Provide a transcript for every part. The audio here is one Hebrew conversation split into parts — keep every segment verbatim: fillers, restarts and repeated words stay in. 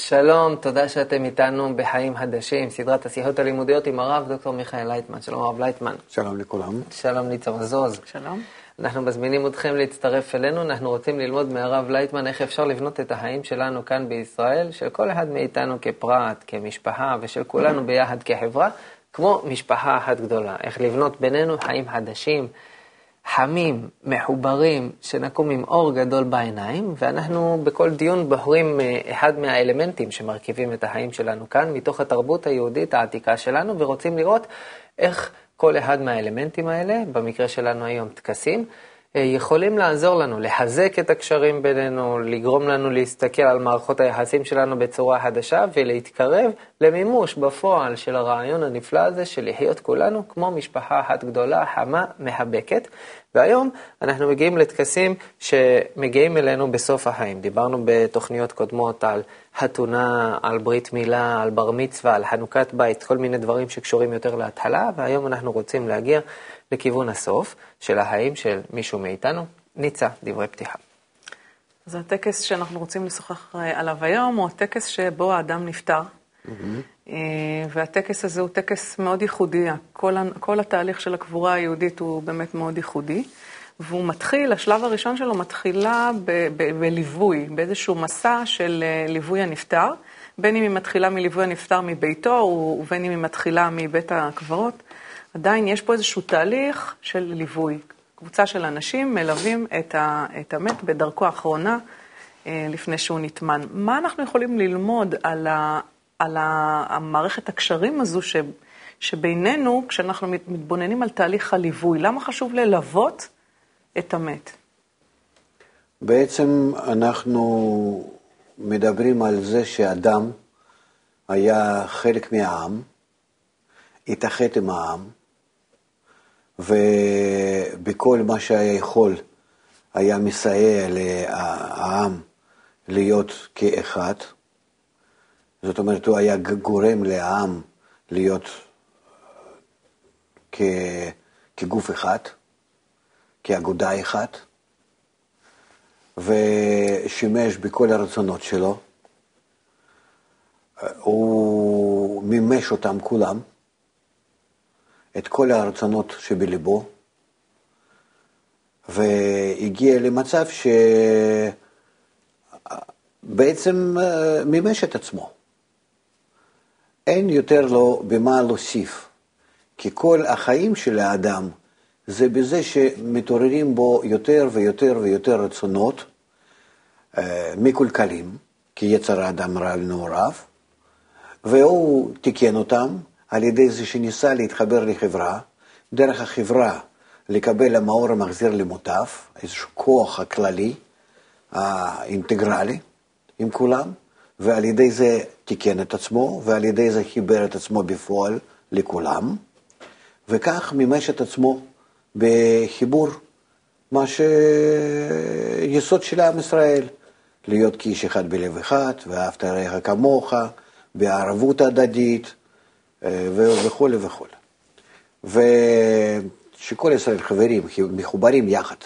שלום, תודה שאתם איתנו בחיים חדשים, סדרת השיחות הלימודיות עם הרב דוקטור מיכאל לייטמן. שלום הרב לייטמן. שלום לכולם. שלום ניצור עזוז. שלום. אנחנו מזמינים אתכם להצטרף אלינו, אנחנו רוצים ללמוד מהרב לייטמן איך אפשר לבנות את החיים שלנו כאן בישראל, של כל אחד מאיתנו כפרט, כמשפחה ושל כולנו ביחד כחברה, כמו משפחה אחת גדולה. איך לבנות בינינו חיים חדשים, חמים, מחוברים, שנקום עם אור גדול בעיניים, ואנחנו בכל דיון בוחרים אחד מהאלמנטים שמרכיבים את החיים שלנו כאן, מתוך התרבות היהודית העתיקה שלנו, ורוצים לראות איך כל אחד מהאלמנטים האלה, במקרה שלנו היום טקסים, יכולים לעזור לנו, לחזק את הקשרים בינינו, לגרום לנו להסתכל על מערכות היחסים שלנו בצורה חדשה, ולהתקרב למימוש בפועל של הרעיון הנפלא הזה, של לחיות כולנו כמו משפחה אחת גדולה, חמה, מחבקת. והיום אנחנו מגיעים לטקסים שמגיעים אלינו בסוף החיים. דיברנו בתוכניות קודמות על חתונה, על ברית מילה, על בר מצווה, על חנוכת בית, כל מיני דברים שקשורים יותר להתחלה, והיום אנחנו רוצים להגיע לכיוון הסוף של החיים של מישהו מאיתנו. ניצה, דברי פתיחה. אז הטקס שאנחנו רוצים לשוחח עליו היום הוא הטקס שבו האדם נפטר. Mm-hmm. והטקס הזה הוא טקס מאוד ייחודי. כל, כל התהליך של הקבורה היהודית הוא באמת מאוד ייחודי. והוא מתחיל, השלב הראשון שלו מתחילה ב, ב, בליווי, באיזשהו מסע של ליווי הנפטר. בין אם היא מתחילה מליווי הנפטר מביתו, ובין אם היא מתחילה מבית הקברות. עדיין יש פה איזשהו תהליך של ליווי. קבוצה של אנשים מלווים את, ה, את המת בדרכו האחרונה אה, לפני שהוא נטמן. מה אנחנו יכולים ללמוד על, ה, על ה, המערכת הקשרים הזו ש, שבינינו, כשאנחנו מתבוננים על תהליך הליווי? למה חשוב ללוות את המת? בעצם אנחנו מדברים על זה שאדם היה חלק מהעם, התאחד עם העם, ובכל מה שהיה יכול היה מסייע לעם להיות כאחד. זאת אומרת, הוא היה גורם לעם להיות כ... כגוף אחד, כאגודה אחת, ושימש בכל הרצונות שלו. הוא מימש אותם כולם, את כל הרצונות שבליבו, והגיע למצב שבעצם מימש את עצמו. אין יותר לו במה להוסיף, כי כל החיים של האדם זה בזה שמתעוררים בו יותר ויותר ויותר רצונות מקולקלים, כי יצר האדם רע ונעורב, והוא תיקן אותם, על ידי זה שניסה להתחבר לחברה, דרך החברה לקבל המאור המחזיר למוטף, איזשהו כוח הכללי, האינטגרלי, עם כולם, ועל ידי זה תיקן את עצמו, ועל ידי זה חיבר את עצמו בפועל לכולם, וכך מימש את עצמו בחיבור, מה שיסוד של עם ישראל, להיות כאיש אחד בלב אחד, ואהבת לרעך כמוך, בערבות הדדית, וכו' וכו'. ושכל ישראל חברים, מחוברים יחד.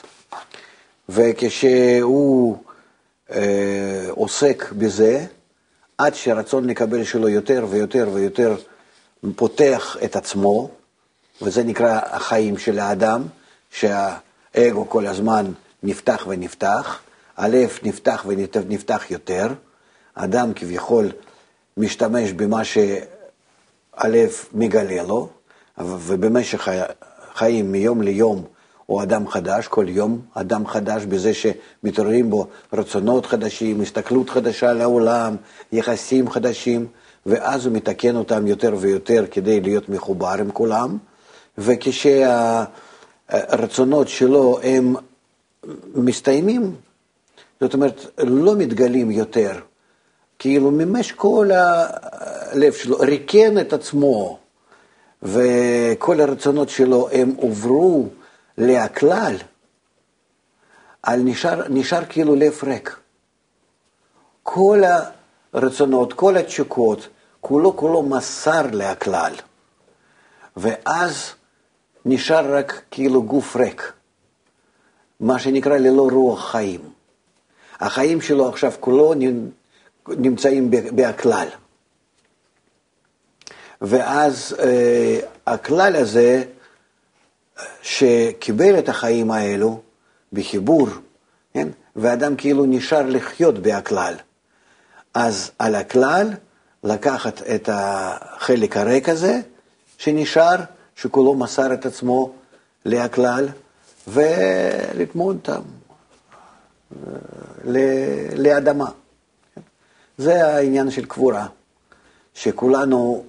וכשהוא אה, עוסק בזה, עד שרצון לקבל שלו יותר ויותר ויותר פותח את עצמו, וזה נקרא החיים של האדם, שהאגו כל הזמן נפתח ונפתח, הלב נפתח ונפתח יותר, האדם כביכול משתמש במה ש... הלב מגלה לו, ובמשך החיים מיום ליום הוא אדם חדש, כל יום אדם חדש בזה שמתעוררים בו רצונות חדשים, הסתכלות חדשה לעולם, יחסים חדשים, ואז הוא מתקן אותם יותר ויותר כדי להיות מחובר עם כולם, וכשהרצונות שלו הם מסתיימים, זאת אומרת לא מתגלים יותר, כאילו ממש כל הלב שלו ריקן את עצמו, וכל הרצונות שלו הם עוברו להכלל, על נשאר, נשאר כאילו לב ריק. כל הרצונות, כל התשוקות, כולו כולו מסר להכלל, ואז נשאר רק כאילו גוף ריק, מה שנקרא ללא רוח חיים. החיים שלו עכשיו כולו נמצאים בהכלל. ואז אה, הכלל הזה שקיבל את החיים האלו בחיבור, כן? ואדם כאילו נשאר לחיות בהכלל. אז על הכלל לקחת את החלק הריק הזה שנשאר, שכולו מסר את עצמו להכלל, ולתמוד אותם לאדמה. זה העניין של קבורה, שכולנו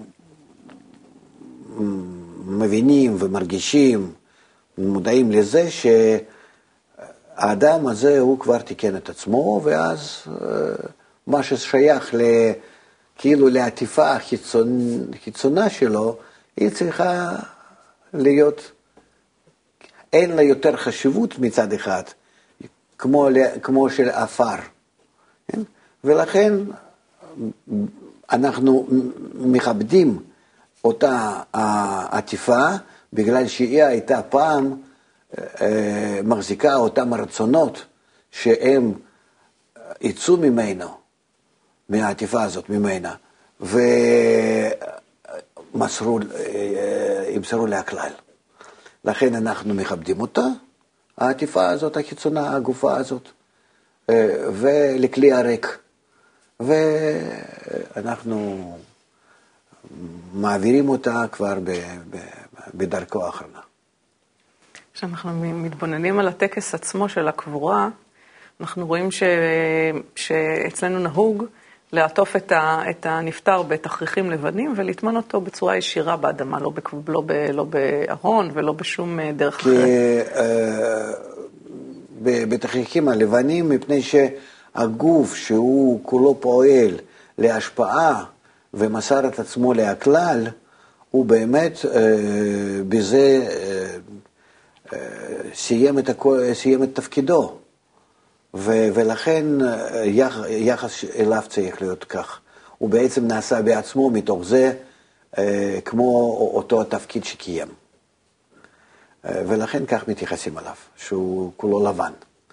מבינים ומרגישים, מודעים לזה שהאדם הזה הוא כבר תיקן את עצמו, ואז מה ששייך כאילו לעטיפה החיצונ... חיצונה שלו, היא צריכה להיות, אין לה יותר חשיבות מצד אחד, כמו, כמו של אפר. כן? ולכן אנחנו מכבדים אותה העטיפה, בגלל שהיא הייתה פעם מחזיקה אותם הרצונות שהם יצאו ממנו, מהעטיפה הזאת, ממנה, ומסרו, ימסרו להכלל. לכן אנחנו מכבדים אותה, העטיפה הזאת, החיצונה, הגופה הזאת, ולכלי הריק. ואנחנו מעבירים אותה כבר בדרכו האחרונה. כשאנחנו מתבוננים על הטקס עצמו של הקבורה, אנחנו רואים ש... שאצלנו נהוג לעטוף את, ה... את הנפטר בתכריכים לבנים ולטמון אותו בצורה ישירה באדמה, לא, בק... לא, ב... לא בארון ולא בשום דרך כי, אחרת. בתכריכים הלבנים, מפני שהגוף שהוא כולו פועל להשפעה ומסר את עצמו להכלל, הוא באמת בזה סיים את, הכל... סיים את תפקידו. ולכן יחס אליו צריך להיות כך. הוא בעצם נעשה בעצמו מתוך זה כמו אותו התפקיד שקיים. ולכן כך מתייחסים עליו, שהוא כולו לבן.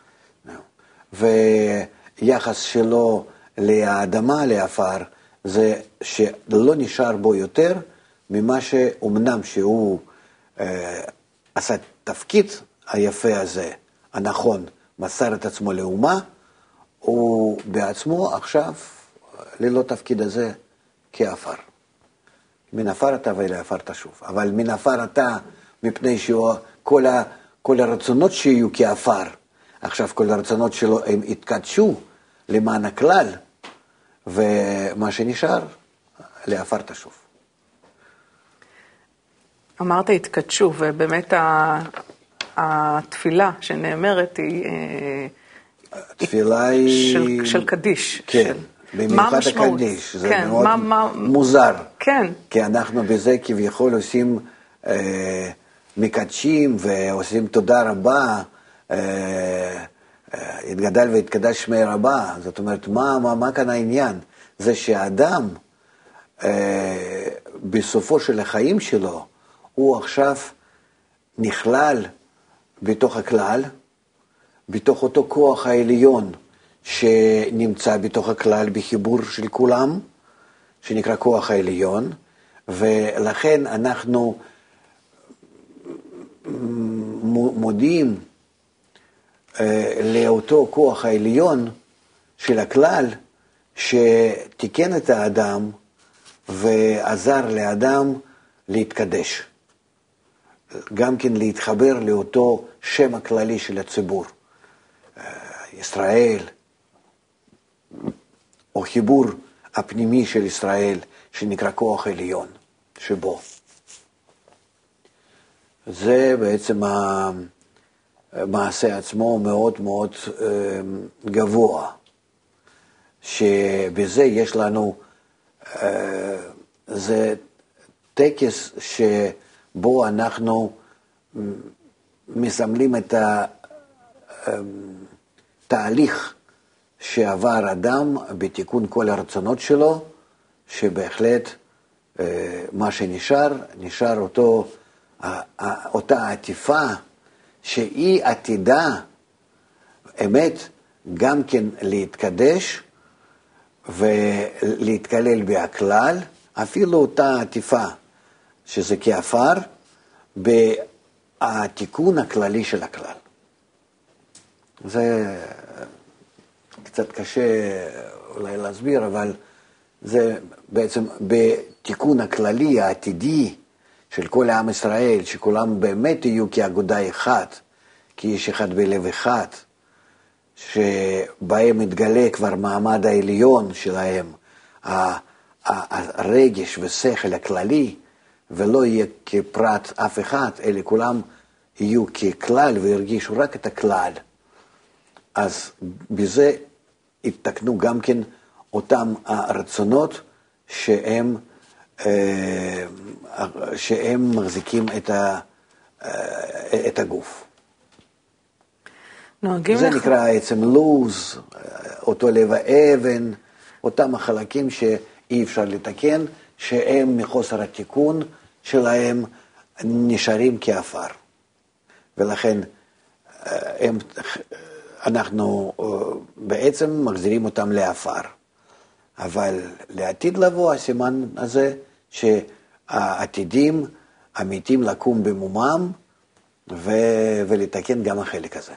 ויחס שלו לאדמה, לאפר, זה שלא נשאר בו יותר ממה שאומנם שהוא עשה תפקיד היפה הזה, הנכון, מסר את עצמו לאומה, הוא בעצמו עכשיו ללא תפקיד הזה כאפר. מן אפר אתה ולאפר תשוב. אבל מן אפר אתה, מפני שכל ה, כל הרצונות שיהיו כאפר, עכשיו כל הרצונות שלו הם התקדשו למען הכלל, ומה שנשאר, לאפר תשוב. אמרת התקדשו, ובאמת התפילה שנאמרת היא תפילה היא של, של קדיש. כן, של... במיוחד הקדיש, זה כן, מאוד מה, מה... מוזר. כן. כי אנחנו בזה כביכול עושים, אה, מקדשים ועושים תודה רבה, אה, התגדל והתקדש שמי רבה. זאת אומרת, מה, מה, מה כאן העניין? זה שהאדם, אה, בסופו של החיים שלו, הוא עכשיו נכלל בתוך הכלל, בתוך אותו כוח העליון שנמצא בתוך הכלל בחיבור של כולם, שנקרא כוח העליון, ולכן אנחנו מודים לאותו כוח העליון של הכלל שתיקן את האדם ועזר לאדם להתקדש. גם כן להתחבר לאותו שם הכללי של הציבור, ישראל, או חיבור הפנימי של ישראל, שנקרא כוח עליון, שבו. זה בעצם המעשה עצמו מאוד מאוד גבוה, שבזה יש לנו, זה טקס שבו אנחנו מסמלים את התהליך שעבר אדם בתיקון כל הרצונות שלו, שבהחלט מה שנשאר, נשאר אותו, אותה עטיפה שהיא עתידה אמת גם כן להתקדש ולהתקלל בהכלל, אפילו אותה עטיפה, שזה כאפר, בתיקון הכללי של הכלל. זה קצת קשה אולי להסביר, אבל זה בעצם בתיקון הכללי העתידי של כל העם ישראל, שכולם באמת יהיו כאגודה אחת, כאיש אחד בלב אחד, שבהם מתגלה כבר מעמד העליון שלהם, הרגש ושכל הכללי, ולא יהיה כפרט אף אחד, אלא כולם יהיו ככלל וירגישו רק את הכלל. אז בזה התתקנו גם כן אותם הרצונות שהם, שהם מחזיקים את, ה, את הגוף. זה לך... נקרא עצם לוז, אותו לב האבן, אותם החלקים שאי אפשר לתקן, שהם מחוסר התיקון שלהם נשארים כאפר. ולכן הם, אנחנו בעצם מחזירים אותם לאפר. אבל לעתיד לבוא הסימן הזה שהעתידים אמיתים לקום במומם ו- ולתקן גם החלק הזה.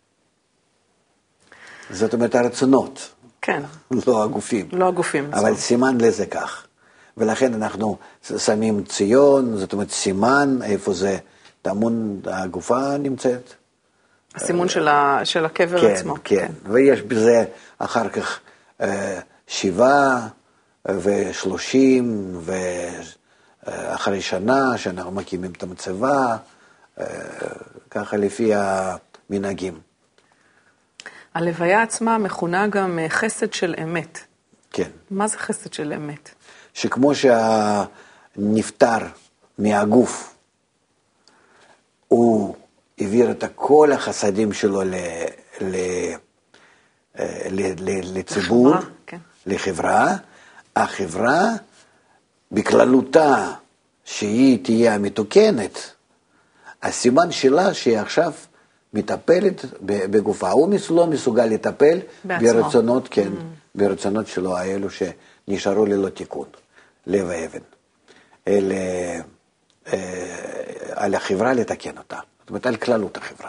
זאת אומרת הרצונות. כן. לא הגופים. לא הגופים. אבל זאת. סימן לזה כך. ולכן אנחנו שמים ציון, זאת אומרת סימן, איפה זה טמון הגופה נמצאת. הסימון של, ה, של הקבר כן, עצמו. כן, כן. ויש בזה אחר כך אה, שבעה ושלושים, ואחרי שנה שאנחנו מקימים את המצבה, אה, ככה לפי המנהגים. הלוויה עצמה מכונה גם חסד של אמת. כן. מה זה חסד של אמת? שכמו שהנפטר מהגוף, הוא העביר את כל החסדים שלו ל, ל, ל, ל, לציבור, לחברה, כן. לחברה, החברה בכללותה שהיא תהיה המתוקנת, הסימן שלה שהיא עכשיו מטפלת בגופה, הוא לא מסוגל לטפל בעצמו. ברצונות, כן, mm. ברצונות שלו האלו שנשארו ללא תיקון, לב האבן, אלא על החברה לתקן אותה, זאת אומרת על כללות החברה.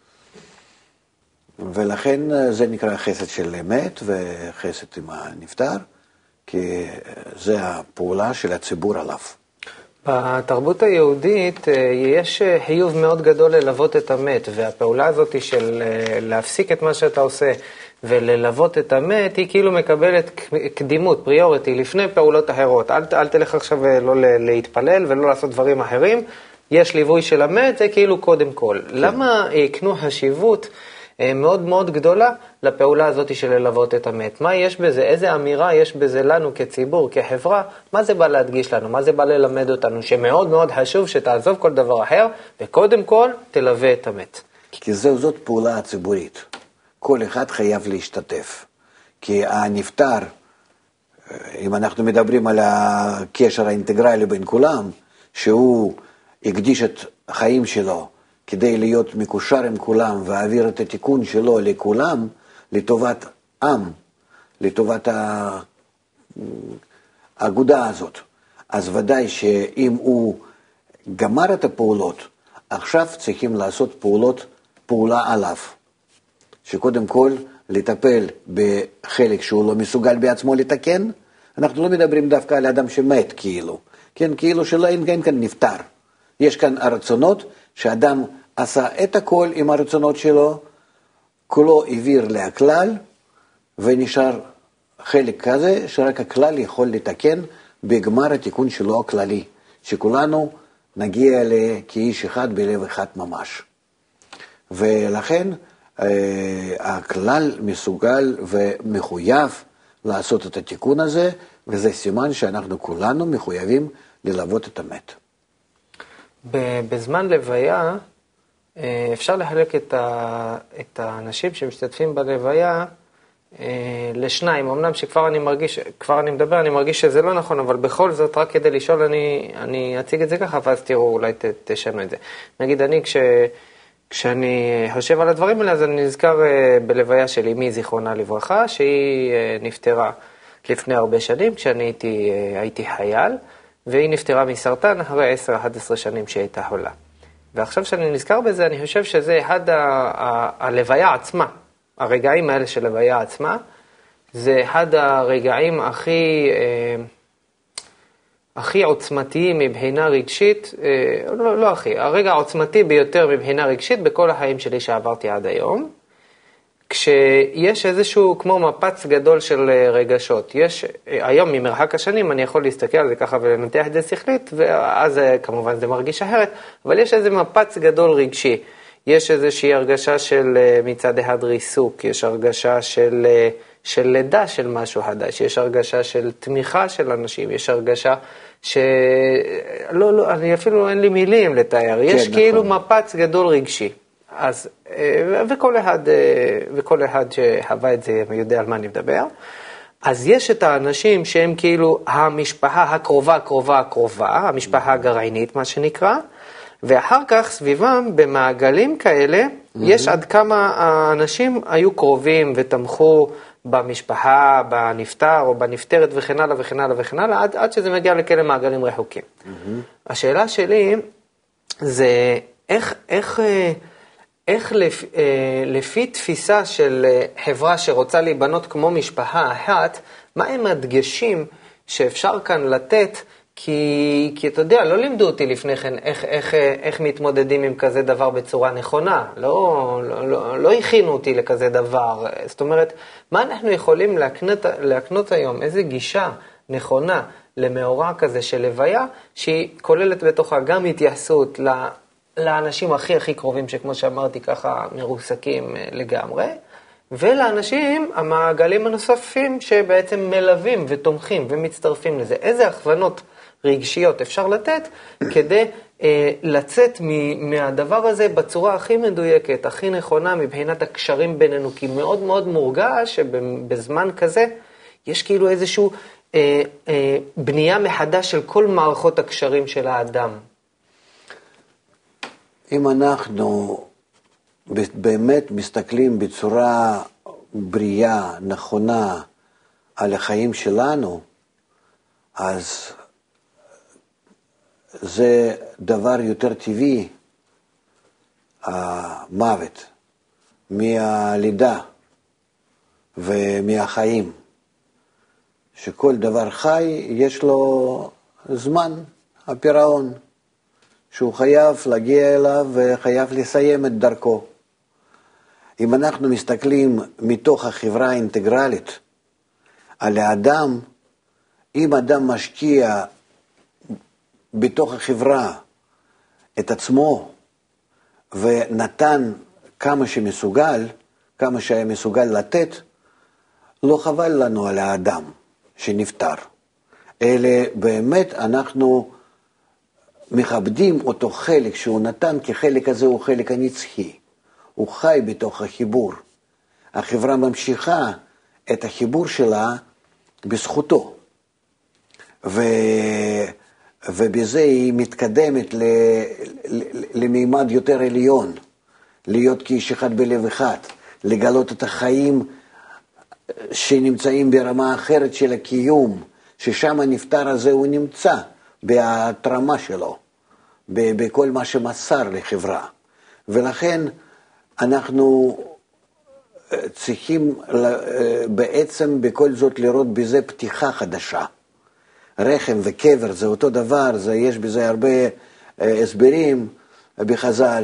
ולכן זה נקרא חסד של אמת וחסד עם הנפטר, כי זה הפעולה של הציבור עליו. בתרבות היהודית יש חיוב מאוד גדול ללוות את המת, והפעולה הזאת של להפסיק את מה שאתה עושה וללוות את המת, היא כאילו מקבלת קדימות, פריוריטי, לפני פעולות אחרות. אל, אל תלך עכשיו לא להתפלל ולא לעשות דברים אחרים, יש ליווי של המת, זה כאילו קודם כל. כן. למה יקנו חשיבות מאוד מאוד גדולה לפעולה הזאת של ללוות את המת? מה יש בזה? איזה אמירה יש בזה לנו כציבור, כחברה? מה זה בא להדגיש לנו? מה זה בא ללמד אותנו? שמאוד מאוד חשוב שתעזוב כל דבר אחר, וקודם כל תלווה את המת. כי זו, זאת פעולה ציבורית. כל אחד חייב להשתתף. כי הנפטר, אם אנחנו מדברים על הקשר האינטגרלי בין כולם, שהוא הקדיש את החיים שלו, כדי להיות מקושר עם כולם והעביר את התיקון שלו לכולם, לטובת עם, לטובת האגודה הזאת. אז ודאי שאם הוא גמר את הפעולות, עכשיו צריכים לעשות פעולות, פעולה עליו. שקודם כל לטפל בחלק שהוא לא מסוגל בעצמו לתקן. אנחנו לא מדברים דווקא על אדם שמת כאילו, כן, כאילו שלא אין כאן נפטר. יש כאן הרצונות שאדם עשה את הכל עם הרצונות שלו, כולו העביר להכלל, ונשאר חלק כזה שרק הכלל יכול לתקן בגמר התיקון שלו הכללי, שכולנו נגיע כאיש אחד בלב אחד ממש. ולכן הכלל מסוגל ומחויב לעשות את התיקון הזה, וזה סימן שאנחנו כולנו מחויבים ללוות את המת. בזמן לוויה, אפשר לחלק את, ה, את האנשים שמשתתפים בלוויה לשניים. אמנם שכבר אני מרגיש, כבר אני מדבר, אני מרגיש שזה לא נכון, אבל בכל זאת, רק כדי לשאול, אני, אני אציג את זה ככה, ואז תראו, אולי ת, תשנו את זה. נגיד, אני כש, כשאני חושב על הדברים האלה, אז אני נזכר בלוויה של אמי זיכרונה לברכה, שהיא נפטרה לפני הרבה שנים, כשאני הייתי, הייתי חייל, והיא נפטרה מסרטן אחרי עשר עד אחת עשרה שנים שהייתה חולה. ועכשיו שאני נזכר בזה, אני חושב שזה אחד ה- ה- הלוויה עצמה, הרגעים האלה של לוויה עצמה, זה אחד הרגעים הכי, אה, הכי עוצמתיים מבחינה רגשית, אה, לא, לא הכי, הרגע העוצמתי ביותר מבחינה רגשית בכל החיים שלי שעברתי עד היום, כשיש איזשהו כמו מפץ גדול של רגשות. יש, היום ממרחק השנים אני יכול להסתכל על זה ככה ולנתח את זה שכלית, ואז כמובן זה מרגיש אחרת, אבל יש איזה מפץ גדול רגשי. יש איזושהי הרגשה של מצד אחד ריסוק, יש הרגשה של, של לידה של משהו חדש, יש הרגשה של תמיכה של אנשים, יש הרגשה ש... לא, לא, אני אפילו אין לי מילים לתאר, יש כן, כאילו נכון. מפץ גדול רגשי. אז, וכל אחד, וכל אחד שחווה את זה יודע על מה אני מדבר. אז יש את האנשים שהם כאילו המשפחה הקרובה, הקרובה, הקרובה, המשפחה הגרעינית, מה שנקרא, ואחר כך סביבם במעגלים כאלה, mm-hmm. יש עד כמה האנשים היו קרובים ותמכו במשפחה, בנפטר או בנפטרת וכן הלאה וכן הלאה וכן הלאה, עד, עד שזה מגיע לכאלה מעגלים רחוקים. Mm-hmm. השאלה שלי זה איך, איך, איך לפ, לפי תפיסה של חברה שרוצה להיבנות כמו משפחה אחת, מה הם הדגשים שאפשר כאן לתת, כי, כי אתה יודע, לא לימדו אותי לפני כן איך, איך, איך מתמודדים עם כזה דבר בצורה נכונה, לא, לא, לא, לא הכינו אותי לכזה דבר, זאת אומרת, מה אנחנו יכולים להקנות, להקנות היום, איזה גישה נכונה למאורע כזה של לוויה, שהיא כוללת בתוכה גם התייחסות ל... לאנשים הכי הכי קרובים, שכמו שאמרתי ככה מרוסקים לגמרי, ולאנשים, המעגלים הנוספים שבעצם מלווים ותומכים ומצטרפים לזה. איזה הכוונות רגשיות אפשר לתת כדי אה, לצאת מ- מהדבר הזה בצורה הכי מדויקת, הכי נכונה מבחינת הקשרים בינינו, כי מאוד מאוד מורגש שבזמן כזה יש כאילו איזשהו אה, אה, בנייה מחדש של כל מערכות הקשרים של האדם. אם אנחנו באמת מסתכלים בצורה בריאה, נכונה, על החיים שלנו, אז זה דבר יותר טבעי, המוות, מהלידה ומהחיים. שכל דבר חי יש לו זמן, הפירעון. שהוא חייב להגיע אליו וחייב לסיים את דרכו. אם אנחנו מסתכלים מתוך החברה האינטגרלית על האדם, אם אדם משקיע בתוך החברה את עצמו ונתן כמה שמסוגל, כמה שהיה מסוגל לתת, לא חבל לנו על האדם שנפטר. אלא באמת אנחנו מכבדים אותו חלק שהוא נתן, כי חלק הזה הוא חלק הנצחי. הוא חי בתוך החיבור. החברה ממשיכה את החיבור שלה בזכותו. ו... ובזה היא מתקדמת ל... למימד יותר עליון. להיות כאיש אחד בלב אחד. לגלות את החיים שנמצאים ברמה אחרת של הקיום. ששם הנפטר הזה הוא נמצא. בהתרמה שלו, בכל מה שמסר לחברה. ולכן אנחנו צריכים בעצם בכל זאת לראות בזה פתיחה חדשה. רחם וקבר זה אותו דבר, זה, יש בזה הרבה הסברים בחז"ל,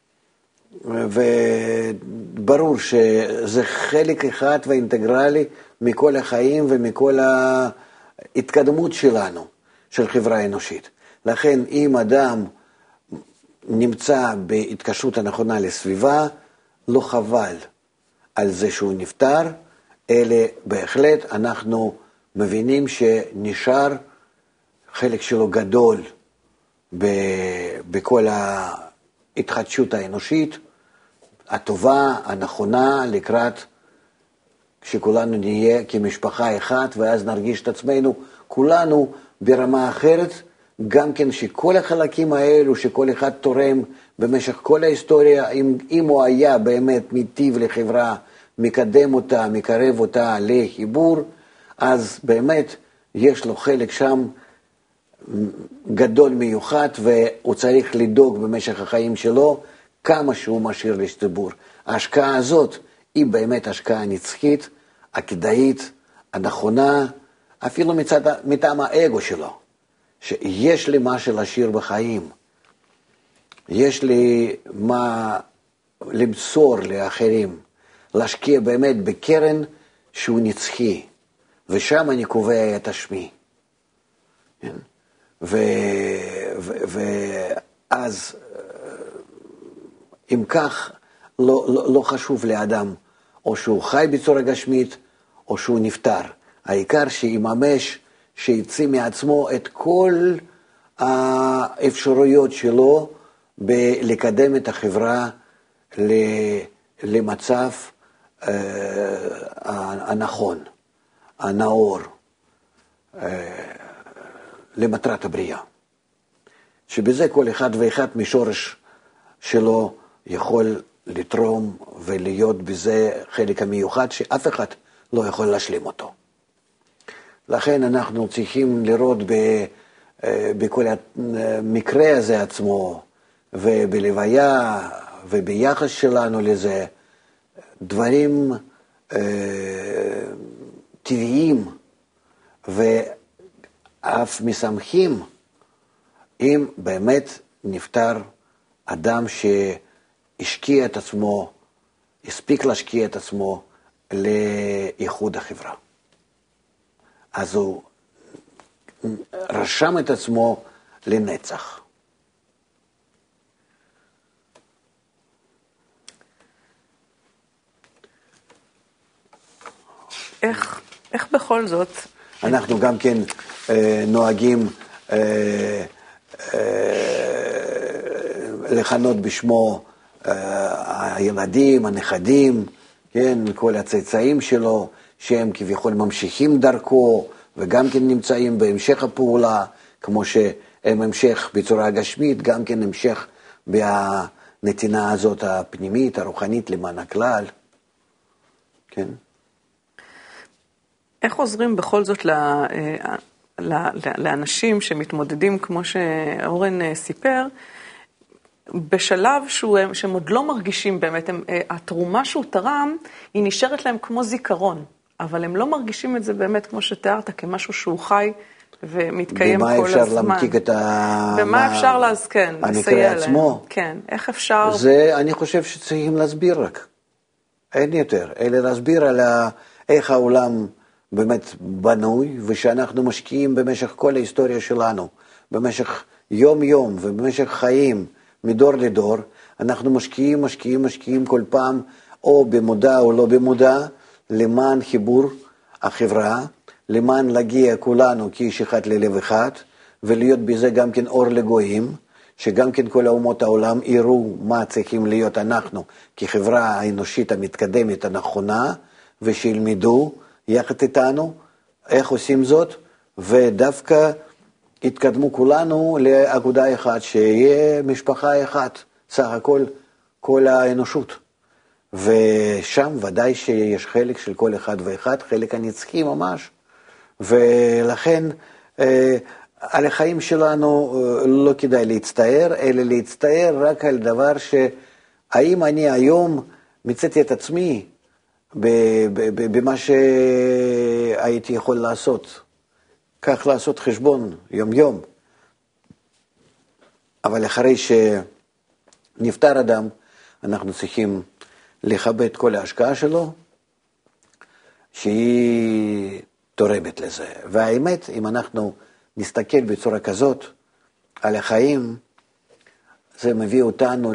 וברור שזה חלק אחד ואינטגרלי מכל החיים ומכל ההתקדמות שלנו. של חברה אנושית. לכן אם אדם נמצא בהתקשרות הנכונה לסביבה, לא חבל על זה שהוא נפטר, אלא בהחלט אנחנו מבינים שנשאר חלק שלו גדול בכל ההתחדשות האנושית, הטובה, הנכונה, לקראת כשכולנו נהיה כמשפחה אחת, ואז נרגיש את עצמנו כולנו ברמה אחרת, גם כן שכל החלקים האלו שכל אחד תורם במשך כל ההיסטוריה, אם, אם הוא היה באמת מיטיב לחברה, מקדם אותה, מקרב אותה לחיבור, אז באמת יש לו חלק שם גדול מיוחד, והוא צריך לדאוג במשך החיים שלו כמה שהוא משאיר לציבור. ההשקעה הזאת היא באמת השקעה נצחית, הכדאית, הנכונה, אפילו מצד, מטעם האגו שלו, שיש לי מה להשאיר בחיים, יש לי מה למסור לאחרים, להשקיע באמת בקרן שהוא נצחי, ושם אני קובע את השמי. כן? ו, ו, ואז אם כך לא, לא, לא חשוב לאדם או שהוא חי בצורה גשמית או שהוא נפטר, העיקר שיממש, שיצא מעצמו את כל האפשרויות שלו בלקדם את החברה למצב הנכון, הנאור, למטרת הבריאה. שבזה כל אחד ואחד משורש שלו יכול לתרום ולהיות בזה חלק המיוחד שאף אחד לא יכול להשלים אותו. לכן אנחנו צריכים לראות ב, בכל המקרה הזה עצמו ובלוויה וביחס שלנו לזה דברים אה, טבעיים ואף משמחים אם באמת נפטר אדם שהשקיע את עצמו, הספיק להשקיע את עצמו לאיחוד החברה. אז הוא רשם את עצמו לנצח. איך, איך בכל זאת? אנחנו גם כן אה, נוהגים אה, אה, לכנות בשמו אה, הילדים, הנכדים, כן, כל הצאצאים שלו, שהם כביכול ממשיכים דרכו, וגם כן נמצאים בהמשך הפעולה, כמו שהם המשך בצורה גשמית, גם כן המשך בנתינה הזאת הפנימית, הרוחנית למען הכלל. כן. איך עוזרים בכל זאת לאנשים שמתמודדים, כמו שאורן סיפר, בשלב שהם עוד לא מרגישים באמת, הם, התרומה שהוא תרם, היא נשארת להם כמו זיכרון, אבל הם לא מרגישים את זה באמת, כמו שתיארת, כמשהו שהוא חי ומתקיים כל הזמן. במה אפשר להמתיק את ה... במה אפשר להזכן, המקרה עצמו. כן, איך אפשר... זה, אני חושב שצריכים להסביר רק. אין יותר, אלא להסביר על איך העולם באמת בנוי, ושאנחנו משקיעים במשך כל ההיסטוריה שלנו, במשך יום-יום ובמשך חיים, מדור לדור, אנחנו משקיעים, משקיעים, משקיעים כל פעם, או במודע או לא במודע, למען חיבור החברה, למען להגיע כולנו כאיש אחד ללב אחד, ולהיות בזה גם כן אור לגויים, שגם כן כל האומות העולם יראו מה צריכים להיות אנחנו, כחברה האנושית המתקדמת הנכונה, ושילמדו יחד איתנו איך עושים זאת, ודווקא התקדמו כולנו לאגודה אחת, שיהיה משפחה אחת, סך הכל, כל האנושות. ושם ודאי שיש חלק של כל אחד ואחד, חלק הנצחי ממש, ולכן אה, על החיים שלנו אה, לא כדאי להצטער, אלא להצטער רק על דבר שהאם אני היום מצאתי את עצמי במה שהייתי יכול לעשות. כך לעשות חשבון יום-יום. אבל אחרי שנפטר אדם, אנחנו צריכים לכבד כל ההשקעה שלו, שהיא תורמת לזה. והאמת, אם אנחנו נסתכל בצורה כזאת על החיים, זה מביא אותנו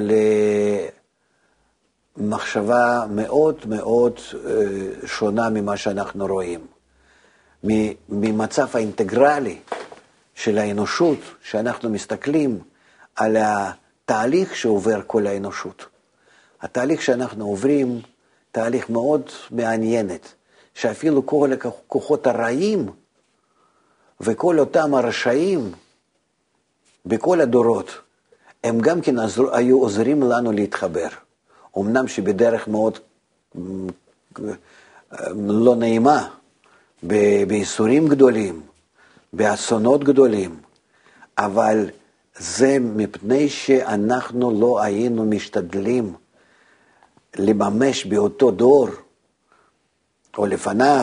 למחשבה מאוד מאוד שונה ממה שאנחנו רואים. ממצב האינטגרלי של האנושות, שאנחנו מסתכלים על התהליך שעובר כל האנושות. התהליך שאנחנו עוברים, תהליך מאוד מעניינת, שאפילו כל הכוחות הרעים וכל אותם הרשעים בכל הדורות, הם גם כן היו עוזרים לנו להתחבר. אמנם שבדרך מאוד לא נעימה, בייסורים גדולים, באסונות גדולים, אבל זה מפני שאנחנו לא היינו משתדלים לממש באותו דור, או לפניו,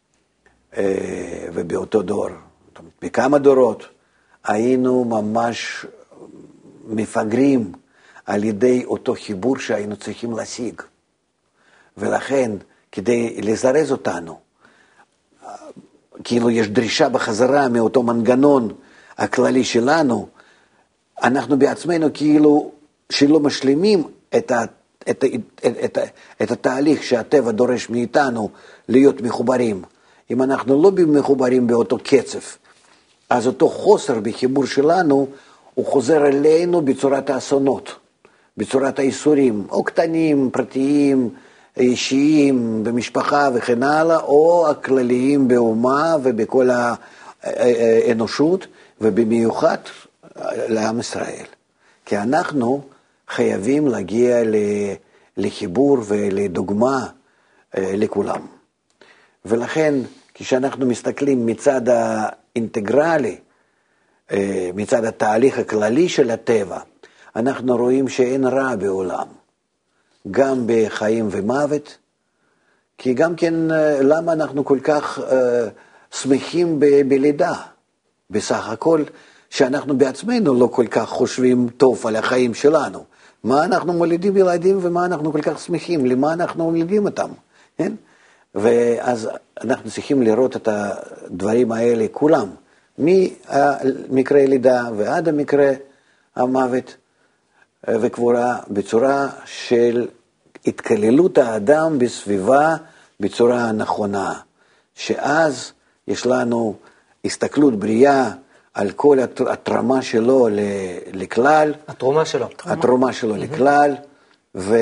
ובאותו דור, בכמה דורות, היינו ממש מפגרים על ידי אותו חיבור שהיינו צריכים להשיג. ולכן, כדי לזרז אותנו, כאילו יש דרישה בחזרה מאותו מנגנון הכללי שלנו, אנחנו בעצמנו כאילו שלא משלימים את, ה, את, את, את, את התהליך שהטבע דורש מאיתנו להיות מחוברים. אם אנחנו לא מחוברים באותו קצב, אז אותו חוסר בחיבור שלנו, הוא חוזר אלינו בצורת האסונות, בצורת האיסורים, או קטנים, פרטיים, אישיים, במשפחה וכן הלאה, או הכלליים באומה ובכל האנושות, ובמיוחד לעם ישראל. כי אנחנו חייבים להגיע לחיבור ולדוגמה לכולם. ולכן, כשאנחנו מסתכלים מצד האינטגרלי, מצד התהליך הכללי של הטבע, אנחנו רואים שאין רע בעולם, גם בחיים ומוות, כי גם כן למה אנחנו כל כך uh, שמחים ב- בלידה, בסך הכל שאנחנו בעצמנו לא כל כך חושבים טוב על החיים שלנו, מה אנחנו מולידים ילדים ומה אנחנו כל כך שמחים, למה אנחנו מולידים אותם, כן? ואז אנחנו צריכים לראות את הדברים האלה כולם, ממקרה לידה ועד המקרה המוות וקבורה, בצורה של התכללות האדם בסביבה בצורה הנכונה, שאז יש לנו הסתכלות בריאה על כל התרומה שלו לכלל, התרומה שלו, התרומה שלו לכלל, ו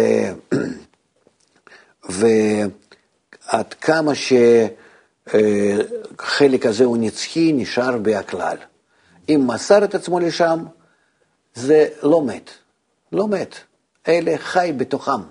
ועד כמה שחלק הזה הוא נצחי נשאר בהכלל. אם מסר את עצמו לשם, זה לא מת, לא מת, אלה חי בתוכם.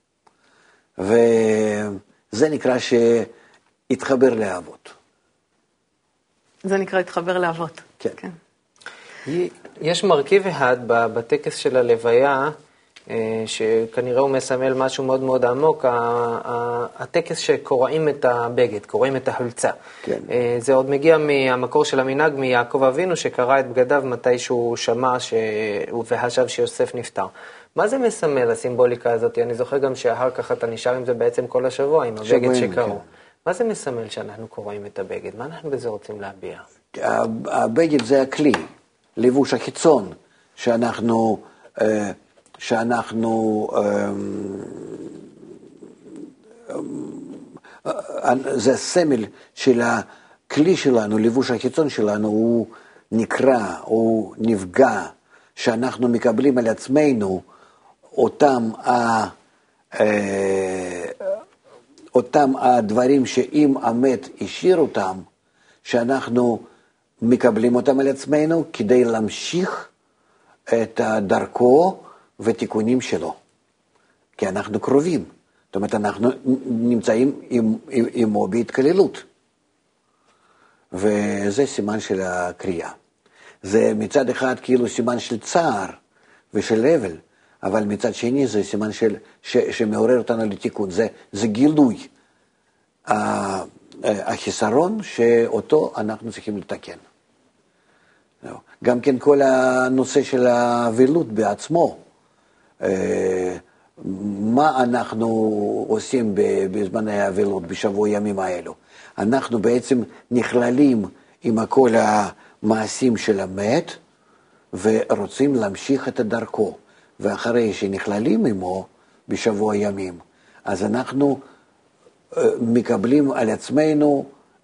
וזה נקרא שהתחבר לאהבות. זה נקרא התחבר לאהבות. כן. כן. יש מרכיב אחד בטקס של הלוויה, שכנראה הוא מסמל משהו מאוד מאוד עמוק, הטקס שקוראים את הבגד, קוראים את החולצה. כן. זה עוד מגיע מהמקור של המנהג, מיעקב אבינו, שקרא את בגדיו מתי שהוא שמע וחשב שיוסף נפטר. מה זה מסמל, הסימבוליקה הזאת? אני זוכר גם שאחר כך אתה נשאר עם זה בעצם כל השבוע, עם הבגד שקראו. כן. מה זה מסמל שאנחנו קוראים את הבגד? מה אנחנו בזה רוצים להביע? הבגד זה הכלי, לבוש החיצון, שאנחנו... שאנחנו, זה הסמל של הכלי שלנו, לבוש החיצון שלנו, הוא נקרא, הוא נפגע, שאנחנו מקבלים על עצמנו אותם, אותם הדברים שאם המת השאיר אותם, שאנחנו מקבלים אותם על עצמנו כדי להמשיך את דרכו, ותיקונים שלו, כי אנחנו קרובים, זאת אומרת, אנחנו נמצאים עם, עם, עמו בהתכללות, וזה סימן של הקריאה. זה מצד אחד כאילו סימן של צער ושל אבל, אבל מצד שני זה סימן של, ש, שמעורר אותנו לתיקון, זה, זה גילוי החיסרון שאותו אנחנו צריכים לתקן. גם כן כל הנושא של האבלות בעצמו, מה אנחנו עושים בזמני האבלות, בשבוע ימים האלו? אנחנו בעצם נכללים עם כל המעשים של המת, ורוצים להמשיך את דרכו. ואחרי שנכללים עמו בשבוע ימים, אז אנחנו מקבלים על עצמנו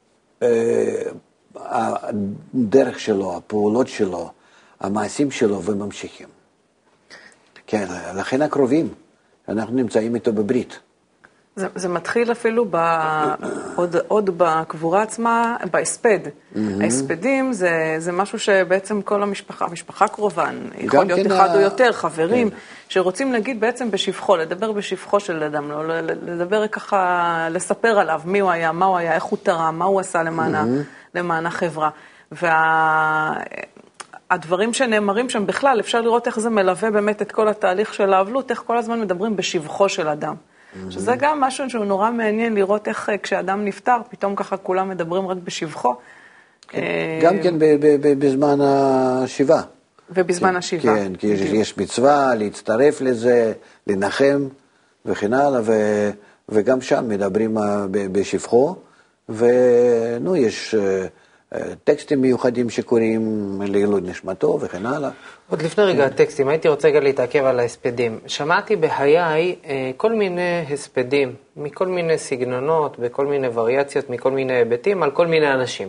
הדרך שלו, הפעולות שלו, המעשים שלו, וממשיכים. כן, לכן הקרובים, אנחנו נמצאים איתו בברית. זה, זה מתחיל אפילו ב, עוד, עוד בקבורה עצמה, בהספד. Mm-hmm. ההספדים זה, זה משהו שבעצם כל המשפחה, המשפחה קרובה, יכול להיות כן אחד ה... או יותר, חברים, כן. שרוצים להגיד בעצם בשבחו, לדבר בשבחו של אדם, לא, לדבר ככה, לספר עליו מי הוא היה, מה הוא היה, איך הוא תרם, מה הוא עשה למען, mm-hmm. למען החברה. וה... הדברים שנאמרים שם בכלל, אפשר לראות איך זה מלווה באמת את כל התהליך של האבלות, איך כל הזמן מדברים בשבחו של אדם. Mm-hmm. שזה גם משהו שהוא נורא מעניין לראות איך כשאדם נפטר, פתאום ככה כולם מדברים רק בשבחו. כן. גם כן ב- ב- ב- בזמן השבעה. ובזמן כן, השבעה. כן, כי יש, יש מצווה להצטרף לזה, לנחם וכן הלאה, ו- וגם שם מדברים ב- בשבחו, ונו, יש... טקסטים מיוחדים שקוראים לעילוי נשמתו וכן הלאה. עוד לפני רגע הטקסטים, הייתי רוצה גם להתעכב על ההספדים. שמעתי בחיי כל מיני הספדים, מכל מיני סגנונות, בכל מיני וריאציות, מכל מיני היבטים, על כל מיני אנשים.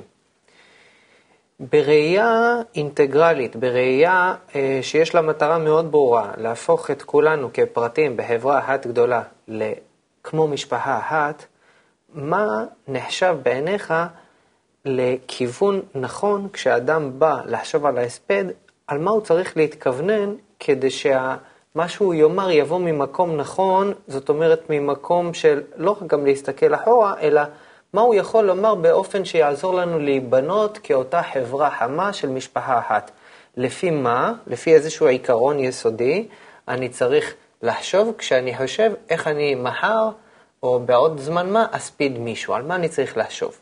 בראייה אינטגרלית, בראייה שיש לה מטרה מאוד ברורה, להפוך את כולנו כפרטים בחברה אחת גדולה, כמו משפחה אחת, מה נחשב בעיניך לכיוון נכון כשאדם בא לחשוב על ההספד, על מה הוא צריך להתכוונן כדי שמה שהוא יאמר יבוא ממקום נכון, זאת אומרת ממקום של לא רק גם להסתכל אחורה, אלא מה הוא יכול לומר באופן שיעזור לנו להיבנות כאותה חברה חמה של משפחה אחת. לפי מה, לפי איזשהו עיקרון יסודי, אני צריך לחשוב כשאני חושב איך אני מחר או בעוד זמן מה אספיד מישהו, על מה אני צריך לחשוב.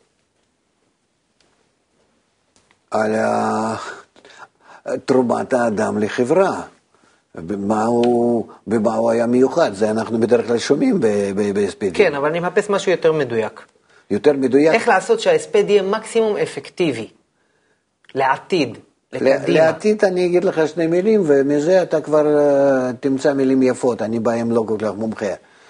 על תרומת האדם לחברה, במה הוא, במה הוא היה מיוחד, זה אנחנו בדרך כלל שומעים בהספדים. כן, אבל אני מחפש משהו יותר מדויק. יותר מדויק? איך לעשות שההספד יהיה מקסימום אפקטיבי, לעתיד, לקדימה. לעתיד אני אגיד לך שני מילים, ומזה אתה כבר תמצא מילים יפות, אני בהם לא כל כך מומחה.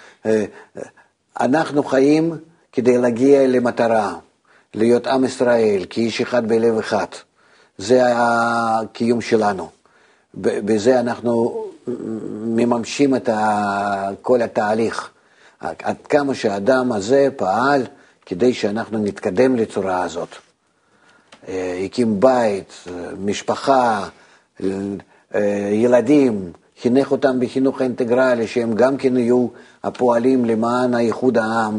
אנחנו חיים כדי להגיע למטרה. להיות עם ישראל, כאיש אחד בלב אחד. זה הקיום שלנו. בזה אנחנו מממשים את כל התהליך. עד כמה שהאדם הזה פעל כדי שאנחנו נתקדם לצורה הזאת. הקים בית, משפחה, ילדים, חינך אותם בחינוך האינטגרלי, שהם גם כן יהיו הפועלים למען הייחוד העם.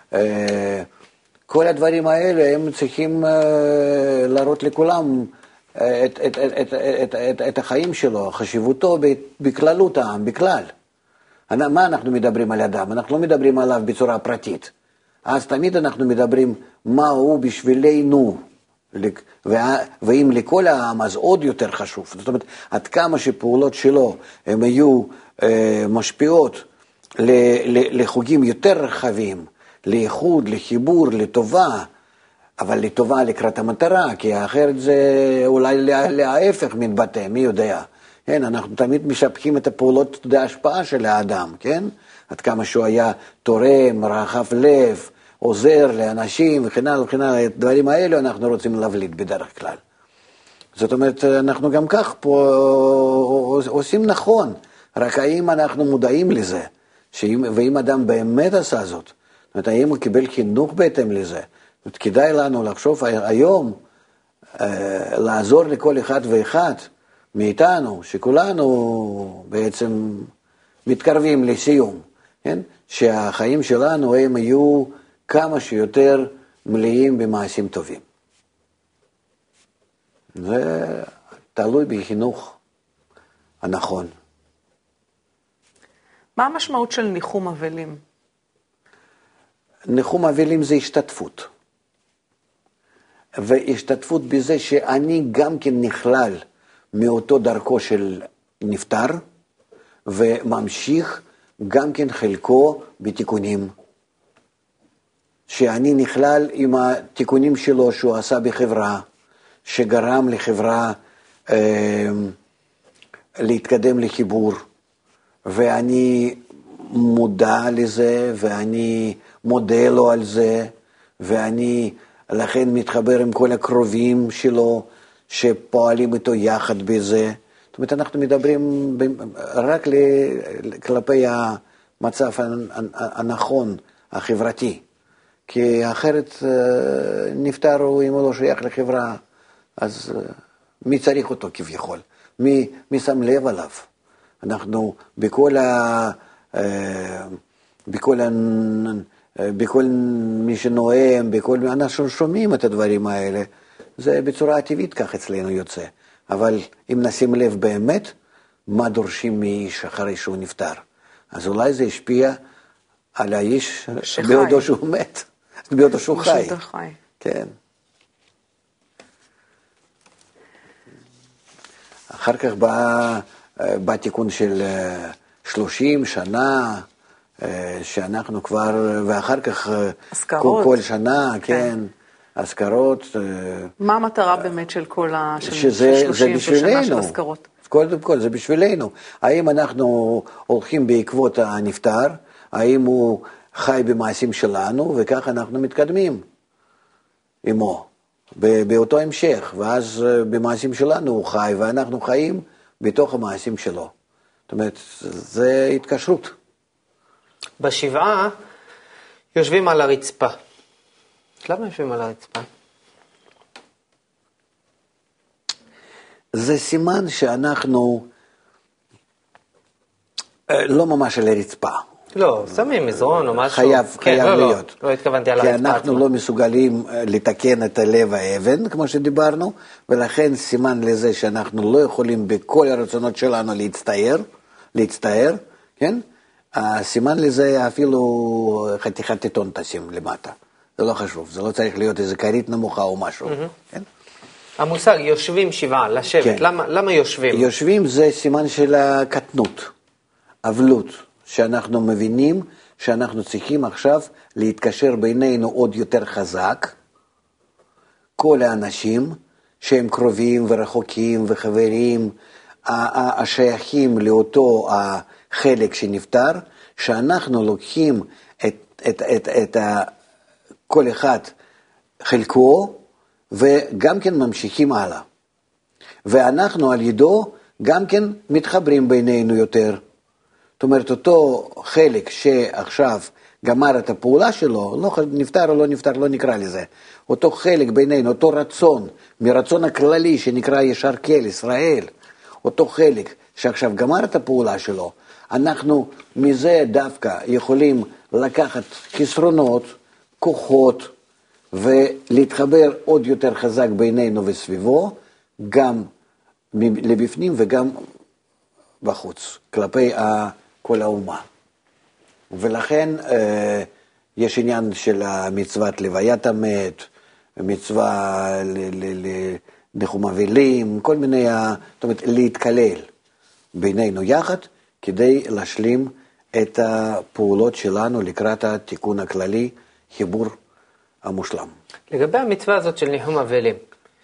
כל הדברים האלה הם צריכים uh, להראות לכולם את, את, את, את, את, את, את החיים שלו, חשיבותו בכללות העם, בכלל. מה אנחנו מדברים על אדם? אנחנו לא מדברים עליו בצורה פרטית. אז תמיד אנחנו מדברים מה הוא בשבילנו, ואם לכל העם אז עוד יותר חשוב. זאת אומרת, עד כמה שפעולות שלו הן היו uh, משפיעות ל, ל, לחוגים יותר רחבים, לאיחוד, לחיבור, לטובה, אבל לטובה לקראת המטרה, כי אחרת זה אולי להפך מתבטא, מי יודע. כן, אנחנו תמיד משפכים את הפעולות ההשפעה של האדם, כן? עד כמה שהוא היה תורם, רחב לב, עוזר לאנשים וכן הלאה וכן הלאה, את הדברים האלו אנחנו רוצים להבליט בדרך כלל. זאת אומרת, אנחנו גם כך פה עושים נכון, רק האם אנחנו מודעים לזה, שאם, ואם אדם באמת עשה זאת, זאת אומרת, האם הוא קיבל חינוך בהתאם לזה? זאת אומרת, כדאי לנו לחשוב היום, אה, לעזור לכל אחד ואחד מאיתנו, שכולנו בעצם מתקרבים לסיום, כן? שהחיים שלנו הם יהיו כמה שיותר מלאים במעשים טובים. זה תלוי בחינוך הנכון. מה המשמעות של ניחום אבלים? ניחום אבלים זה השתתפות. והשתתפות בזה שאני גם כן נכלל מאותו דרכו של נפטר, וממשיך גם כן חלקו בתיקונים. שאני נכלל עם התיקונים שלו שהוא עשה בחברה, שגרם לחברה אה, להתקדם לחיבור, ואני מודע לזה, ואני מודה לו על זה, ואני לכן מתחבר עם כל הקרובים שלו, שפועלים איתו יחד בזה. זאת אומרת, אנחנו מדברים רק כלפי המצב הנכון, החברתי. כי אחרת נפטר הוא אם הוא לא שייך לחברה, אז מי צריך אותו כביכול? מי, מי שם לב עליו? אנחנו בכל ה... בכל ה... בכל מי שנואם, בכל... אנחנו שומעים את הדברים האלה. זה בצורה טבעית כך אצלנו יוצא. אבל אם נשים לב באמת, מה דורשים מאיש אחרי שהוא נפטר? אז אולי זה השפיע על האיש בעודו שהוא מת, בעודו שהוא חי. חי. כן. אחר כך בא, בא תיקון של שלושים שנה, שאנחנו כבר, ואחר כך אזכרות. כל שנה, כן, אזכרות. מה המטרה באמת של כל ה... שזה, של שלושים שנה של אזכרות? קודם כל, זה בשבילנו. האם אנחנו הולכים בעקבות הנפטר, האם הוא חי במעשים שלנו, וכך אנחנו מתקדמים עמו, באותו המשך, ואז במעשים שלנו הוא חי, ואנחנו חיים בתוך המעשים שלו. זאת אומרת, זה התקשרות. בשבעה יושבים על הרצפה. למה יושבים על הרצפה? זה סימן שאנחנו לא ממש על הרצפה. לא, שמים מזרון או משהו. חייב, כן, חייב לא, להיות. לא, לא התכוונתי על הרצפה. כי אנחנו לא מסוגלים לתקן את הלב האבן, כמו שדיברנו, ולכן סימן לזה שאנחנו לא יכולים בכל הרצונות שלנו להצטער, להצטער, כן? הסימן לזה אפילו חתיכת עיתון תשים למטה. זה לא חשוב, זה לא צריך להיות איזה כרית נמוכה או משהו, כן? המושג יושבים שבעה, לשבת, כן. למה, למה יושבים? יושבים זה סימן של הקטנות, אבלות, שאנחנו מבינים שאנחנו צריכים עכשיו להתקשר בינינו עוד יותר חזק, כל האנשים שהם קרובים ורחוקים וחברים, השייכים לאותו החלק שנפטר, שאנחנו לוקחים את, את, את, את, את כל אחד חלקו, וגם כן ממשיכים הלאה. ואנחנו על ידו גם כן מתחברים בינינו יותר. זאת אומרת, אותו חלק שעכשיו גמר את הפעולה שלו, לא נפטר או לא נפטר, לא נקרא לזה. אותו חלק בינינו, אותו רצון, מרצון הכללי שנקרא ישר כל, ישראל, אותו חלק שעכשיו גמר את הפעולה שלו, אנחנו מזה דווקא יכולים לקחת חסרונות, כוחות, ולהתחבר עוד יותר חזק בינינו וסביבו, גם לבפנים וגם בחוץ, כלפי כל האומה. ולכן יש עניין של מצוות לוויית המת, מצווה לניחום אבלים, כל מיני, זאת אומרת, להתקלל בינינו יחד, כדי להשלים את הפעולות שלנו לקראת התיקון הכללי, חיבור המושלם. לגבי המצווה הזאת של ניחום אבלים,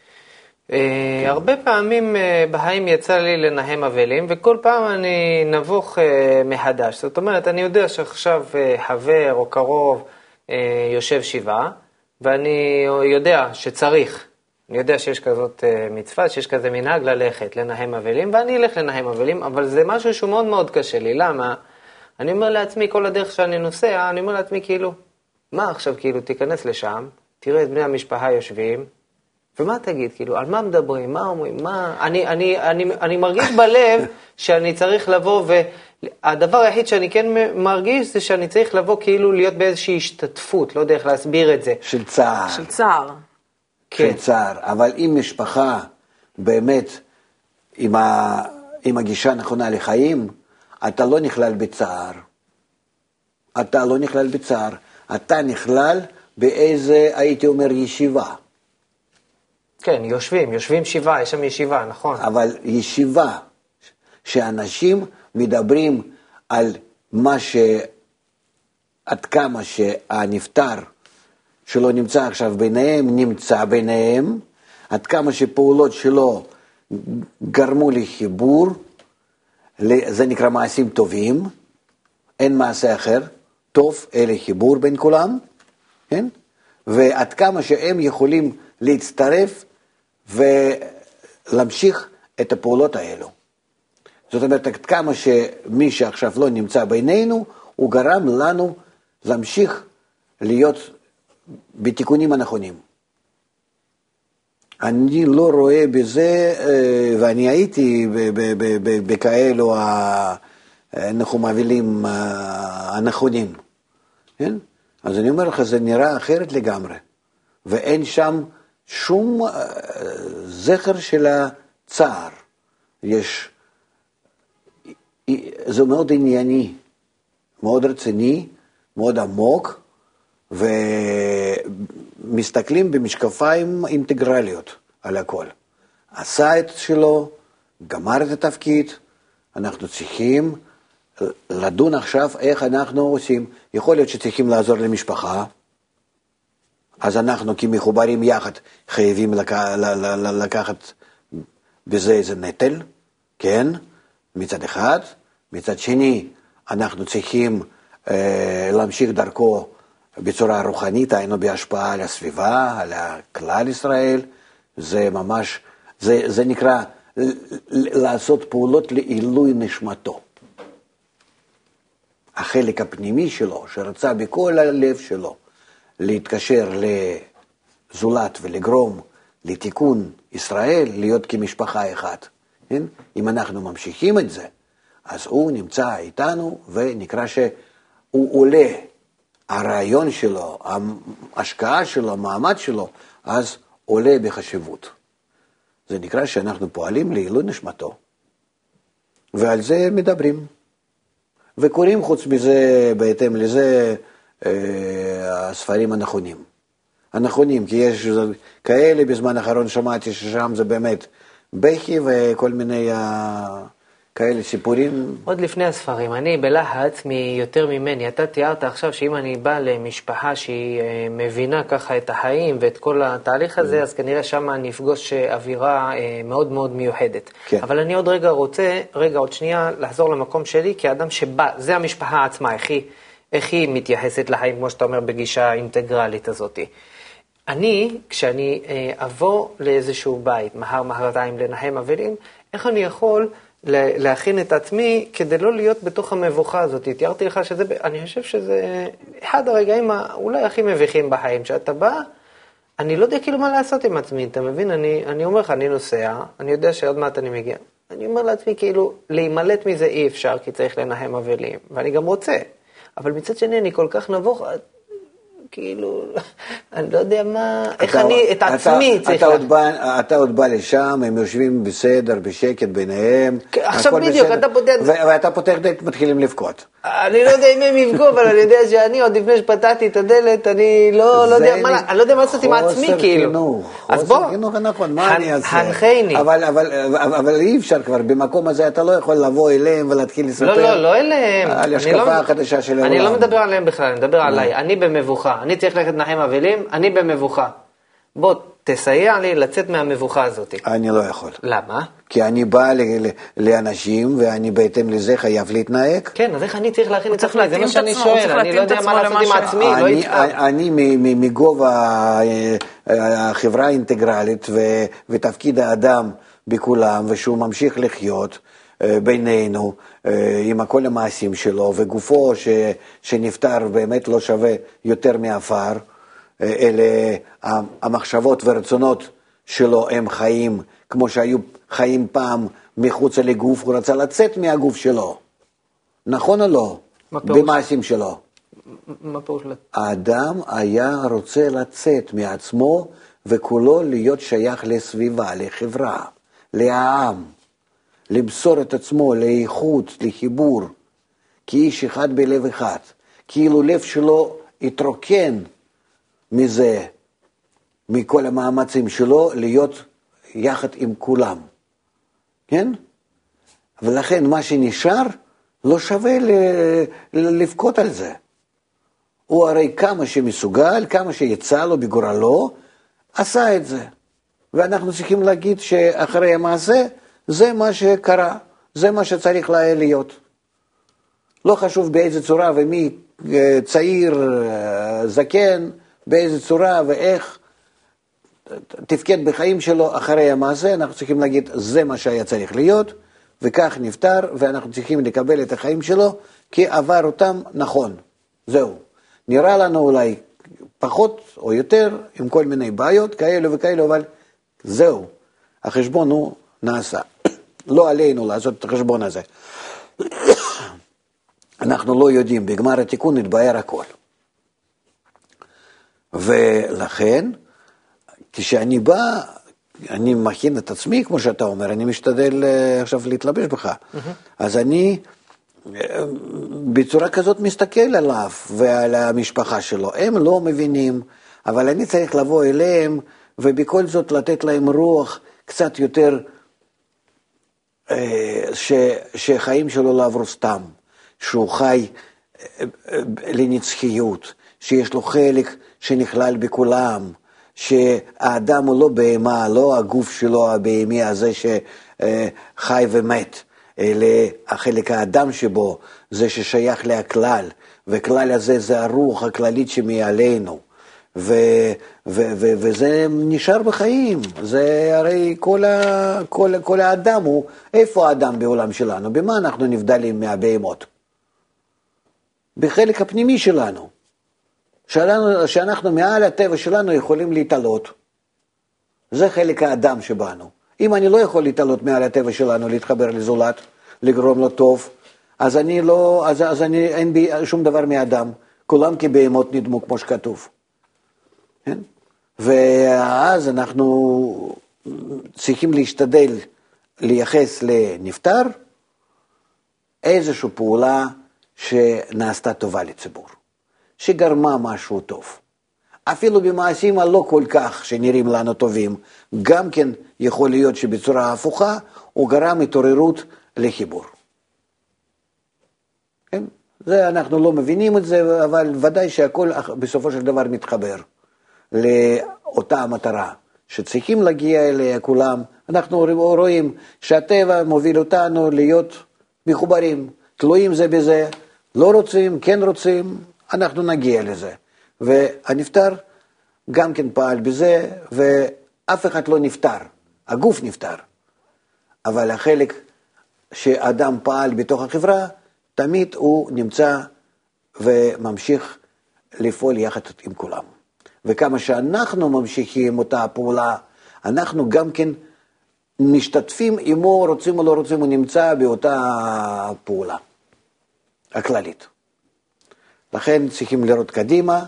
אה, הרבה פעמים אה, בהיים יצא לי לנחם אבלים, וכל פעם אני נבוך אה, מחדש. זאת אומרת, אני יודע שעכשיו אה, חבר או קרוב אה, יושב שבעה, ואני יודע שצריך, אני יודע שיש כזאת אה, מצווה, שיש כזה מנהג ללכת לנחם אבלים, ואני אלך לנחם אבלים, אבל זה משהו שהוא מאוד מאוד קשה לי. למה? אני אומר לעצמי, כל הדרך שאני נוסע, אני אומר לעצמי כאילו, מה עכשיו כאילו תיכנס לשם, תראה את בני המשפחה יושבים, ומה תגיד, כאילו, על מה מדברים, מה אומרים, מה... אני, אני, אני, אני מרגיש בלב שאני צריך לבוא, והדבר היחיד שאני כן מרגיש זה שאני צריך לבוא כאילו להיות באיזושהי השתתפות, לא יודע איך להסביר את זה. של צער. של צער. כן. של צער, אבל אם משפחה באמת עם, ה, עם הגישה נכונה לחיים, אתה לא נכלל בצער. אתה לא נכלל בצער. אתה נכלל באיזה, הייתי אומר, ישיבה. כן, יושבים, יושבים שבעה, יש שם ישיבה, נכון. אבל ישיבה, שאנשים מדברים על מה ש... עד כמה שהנפטר שלא נמצא עכשיו ביניהם, נמצא ביניהם, עד כמה שפעולות שלו גרמו לחיבור, זה נקרא מעשים טובים, אין מעשה אחר, טוב, אלה חיבור בין כולם, כן? ועד כמה שהם יכולים להצטרף ולהמשיך את הפעולות האלו. זאת אומרת, עד כמה שמי שעכשיו לא נמצא בינינו, הוא גרם לנו להמשיך להיות בתיקונים הנכונים. אני לא רואה בזה, ואני הייתי בכאלו אנחנו מובילים הנכונים. כן? אז אני אומר לך, זה נראה אחרת לגמרי. ואין שם שום זכר של הצער. יש, זה מאוד ענייני, מאוד רציני, מאוד עמוק, ומסתכלים במשקפיים אינטגרליות על הכל. עשה את שלו, גמר את התפקיד, אנחנו צריכים לדון עכשיו איך אנחנו עושים. יכול להיות שצריכים לעזור למשפחה, אז אנחנו כמחוברים יחד חייבים לק... לקחת בזה איזה נטל, כן? מצד אחד. מצד שני, אנחנו צריכים אה, להמשיך דרכו בצורה רוחנית, היינו בהשפעה על הסביבה, על כלל ישראל. זה ממש, זה, זה נקרא לעשות פעולות לעילוי נשמתו. החלק הפנימי שלו, שרצה בכל הלב שלו, להתקשר לזולת ולגרום לתיקון ישראל, להיות כמשפחה אחת. כן? אם אנחנו ממשיכים את זה, אז הוא נמצא איתנו, ונקרא שהוא עולה, הרעיון שלו, ההשקעה שלו, המעמד שלו, אז עולה בחשיבות. זה נקרא שאנחנו פועלים לעילוי נשמתו, ועל זה מדברים. וקוראים חוץ מזה, בהתאם לזה, הספרים הנכונים. הנכונים, כי יש כאלה, בזמן האחרון שמעתי ששם זה באמת בכי וכל מיני כאלה סיפורים. עוד לפני הספרים, אני בלחץ מיותר ממני. אתה תיארת עכשיו שאם אני בא למשפחה שהיא מבינה ככה את החיים ואת כל התהליך הזה, אז כנראה שם אני אפגוש אווירה מאוד מאוד מיוחדת. כן. אבל אני עוד רגע רוצה, רגע עוד שנייה, לחזור למקום שלי, כאדם שבא, זה המשפחה עצמה, איך היא, איך היא מתייחסת לחיים, כמו שאתה אומר, בגישה האינטגרלית הזאת. אני, כשאני אבוא לאיזשהו בית, מחר מחרתיים לנחם אבלים, איך אני יכול להכין את עצמי כדי לא להיות בתוך המבוכה הזאת? תיארתי לך שזה, אני חושב שזה אחד הרגעים אולי הכי מביכים בחיים, שאתה בא, אני לא יודע כאילו מה לעשות עם עצמי, אתה מבין? אני, אני אומר לך, אני נוסע, אני יודע שעוד מעט אני מגיע, אני אומר לעצמי כאילו, להימלט מזה אי אפשר, כי צריך לנחם אבלים, ואני גם רוצה, אבל מצד שני אני כל כך נבוך, כאילו, אני לא יודע מה, איך אני, את עצמי צריך... אתה עוד בא לשם, הם יושבים בסדר, בשקט ביניהם. עכשיו בדיוק, אתה פותח... ואתה פותח דלת, מתחילים לבכות. אני לא יודע אם הם יבכו, אבל אני יודע שאני עוד לפני שפתחתי את הדלת, אני לא יודע מה, אני לא יודע מה לעשות עם עצמי, כאילו. אז בוא, חוסר חינוך, נכון, מה אני אעשה? הנחני. אבל אי אפשר כבר, במקום הזה אתה לא יכול לבוא אליהם ולהתחיל לספר. לא, לא, לא אליהם. על השקפה החדשה של העולם. אני לא מדבר עליהם בכלל, אני מדבר עליי. אני במבוכה. אני צריך ללכת לנחם אבלים, אני במבוכה. בוא, תסייע לי לצאת מהמבוכה הזאת. אני לא יכול. למה? כי אני בא לאנשים, ואני בהתאם לזה חייב להתנהג. כן, אז איך אני צריך להכין את עצמי? זה מה שאני שואל, אני לא יודע מה לעשות עם עצמי, לא יתקע. אני מגובה החברה האינטגרלית, ותפקיד האדם בכולם, ושהוא ממשיך לחיות בינינו, עם כל המעשים שלו, וגופו שנפטר באמת לא שווה יותר מאפר, אלה המחשבות ורצונות שלו הם חיים, כמו שהיו חיים פעם מחוץ לגוף, הוא רצה לצאת מהגוף שלו. נכון או לא? במעשים שלו. מה פירוש? האדם היה רוצה לצאת מעצמו, וכולו להיות שייך לסביבה, לחברה, לעם, למסור את עצמו לאיכות, לחיבור, כאיש אחד בלב אחד. כאילו לב שלו התרוקן מזה, מכל המאמצים שלו, להיות יחד עם כולם. כן? ולכן מה שנשאר לא שווה לבכות על זה. הוא הרי כמה שמסוגל, כמה שיצא לו בגורלו, עשה את זה. ואנחנו צריכים להגיד שאחרי המעשה, זה מה שקרה, זה מה שצריך להיות. לא חשוב באיזה צורה ומי צעיר, זקן, באיזה צורה ואיך תפקד בחיים שלו אחרי המעשה, אנחנו צריכים להגיד, זה מה שהיה צריך להיות, וכך נפטר, ואנחנו צריכים לקבל את החיים שלו, כי עבר אותם נכון. זהו. נראה לנו אולי פחות או יותר, עם כל מיני בעיות כאלו וכאלו, אבל זהו, החשבון הוא נעשה. לא עלינו לעשות את החשבון הזה. אנחנו לא יודעים, בגמר התיקון נתבהר הכל. ולכן, כשאני בא, אני מכין את עצמי, כמו שאתה אומר, אני משתדל עכשיו להתלבש בך. Mm-hmm. אז אני בצורה כזאת מסתכל עליו ועל המשפחה שלו. הם לא מבינים, אבל אני צריך לבוא אליהם, ובכל זאת לתת להם רוח קצת יותר, ש, שחיים שלו לא עברו סתם, שהוא חי לנצחיות, שיש לו חלק שנכלל בכולם, שהאדם הוא לא בהמה, לא הגוף שלו הבהמי הזה שחי ומת, אלא החלק האדם שבו, זה ששייך להכלל, וכלל הזה זה הרוח הכללית שמעלינו, ו, ו, ו, וזה נשאר בחיים. זה הרי כל, ה, כל, כל האדם הוא, איפה האדם בעולם שלנו? במה אנחנו נבדלים מהבהמות? בחלק הפנימי שלנו. שאנחנו, שאנחנו מעל הטבע שלנו יכולים להתעלות. זה חלק האדם שבנו. אם אני לא יכול להתעלות מעל הטבע שלנו, להתחבר לזולת, לגרום לו טוב, אז אני לא, אז, אז אני, אין בי שום דבר מאדם. כולם כבהמות נדמו, כמו שכתוב. כן? ואז אנחנו צריכים להשתדל לייחס לנפטר איזושהי פעולה שנעשתה טובה לציבור. שגרמה משהו טוב. אפילו במעשים הלא כל כך שנראים לנו טובים, גם כן יכול להיות שבצורה הפוכה הוא גרם התעוררות לחיבור. כן? זה אנחנו לא מבינים את זה, אבל ודאי שהכל בסופו של דבר מתחבר לאותה המטרה שצריכים להגיע אליה כולם. אנחנו רואים שהטבע מוביל אותנו להיות מחוברים, תלויים זה בזה, לא רוצים, כן רוצים, אנחנו נגיע לזה. והנפטר גם כן פעל בזה, ואף אחד לא נפטר. הגוף נפטר. אבל החלק שאדם פעל בתוך החברה, תמיד הוא נמצא וממשיך לפעול יחד עם כולם. וכמה שאנחנו ממשיכים אותה הפעולה, אנחנו גם כן משתתפים, אם הוא רוצים או לא רוצים, הוא נמצא באותה פעולה הכללית. לכן צריכים לראות קדימה,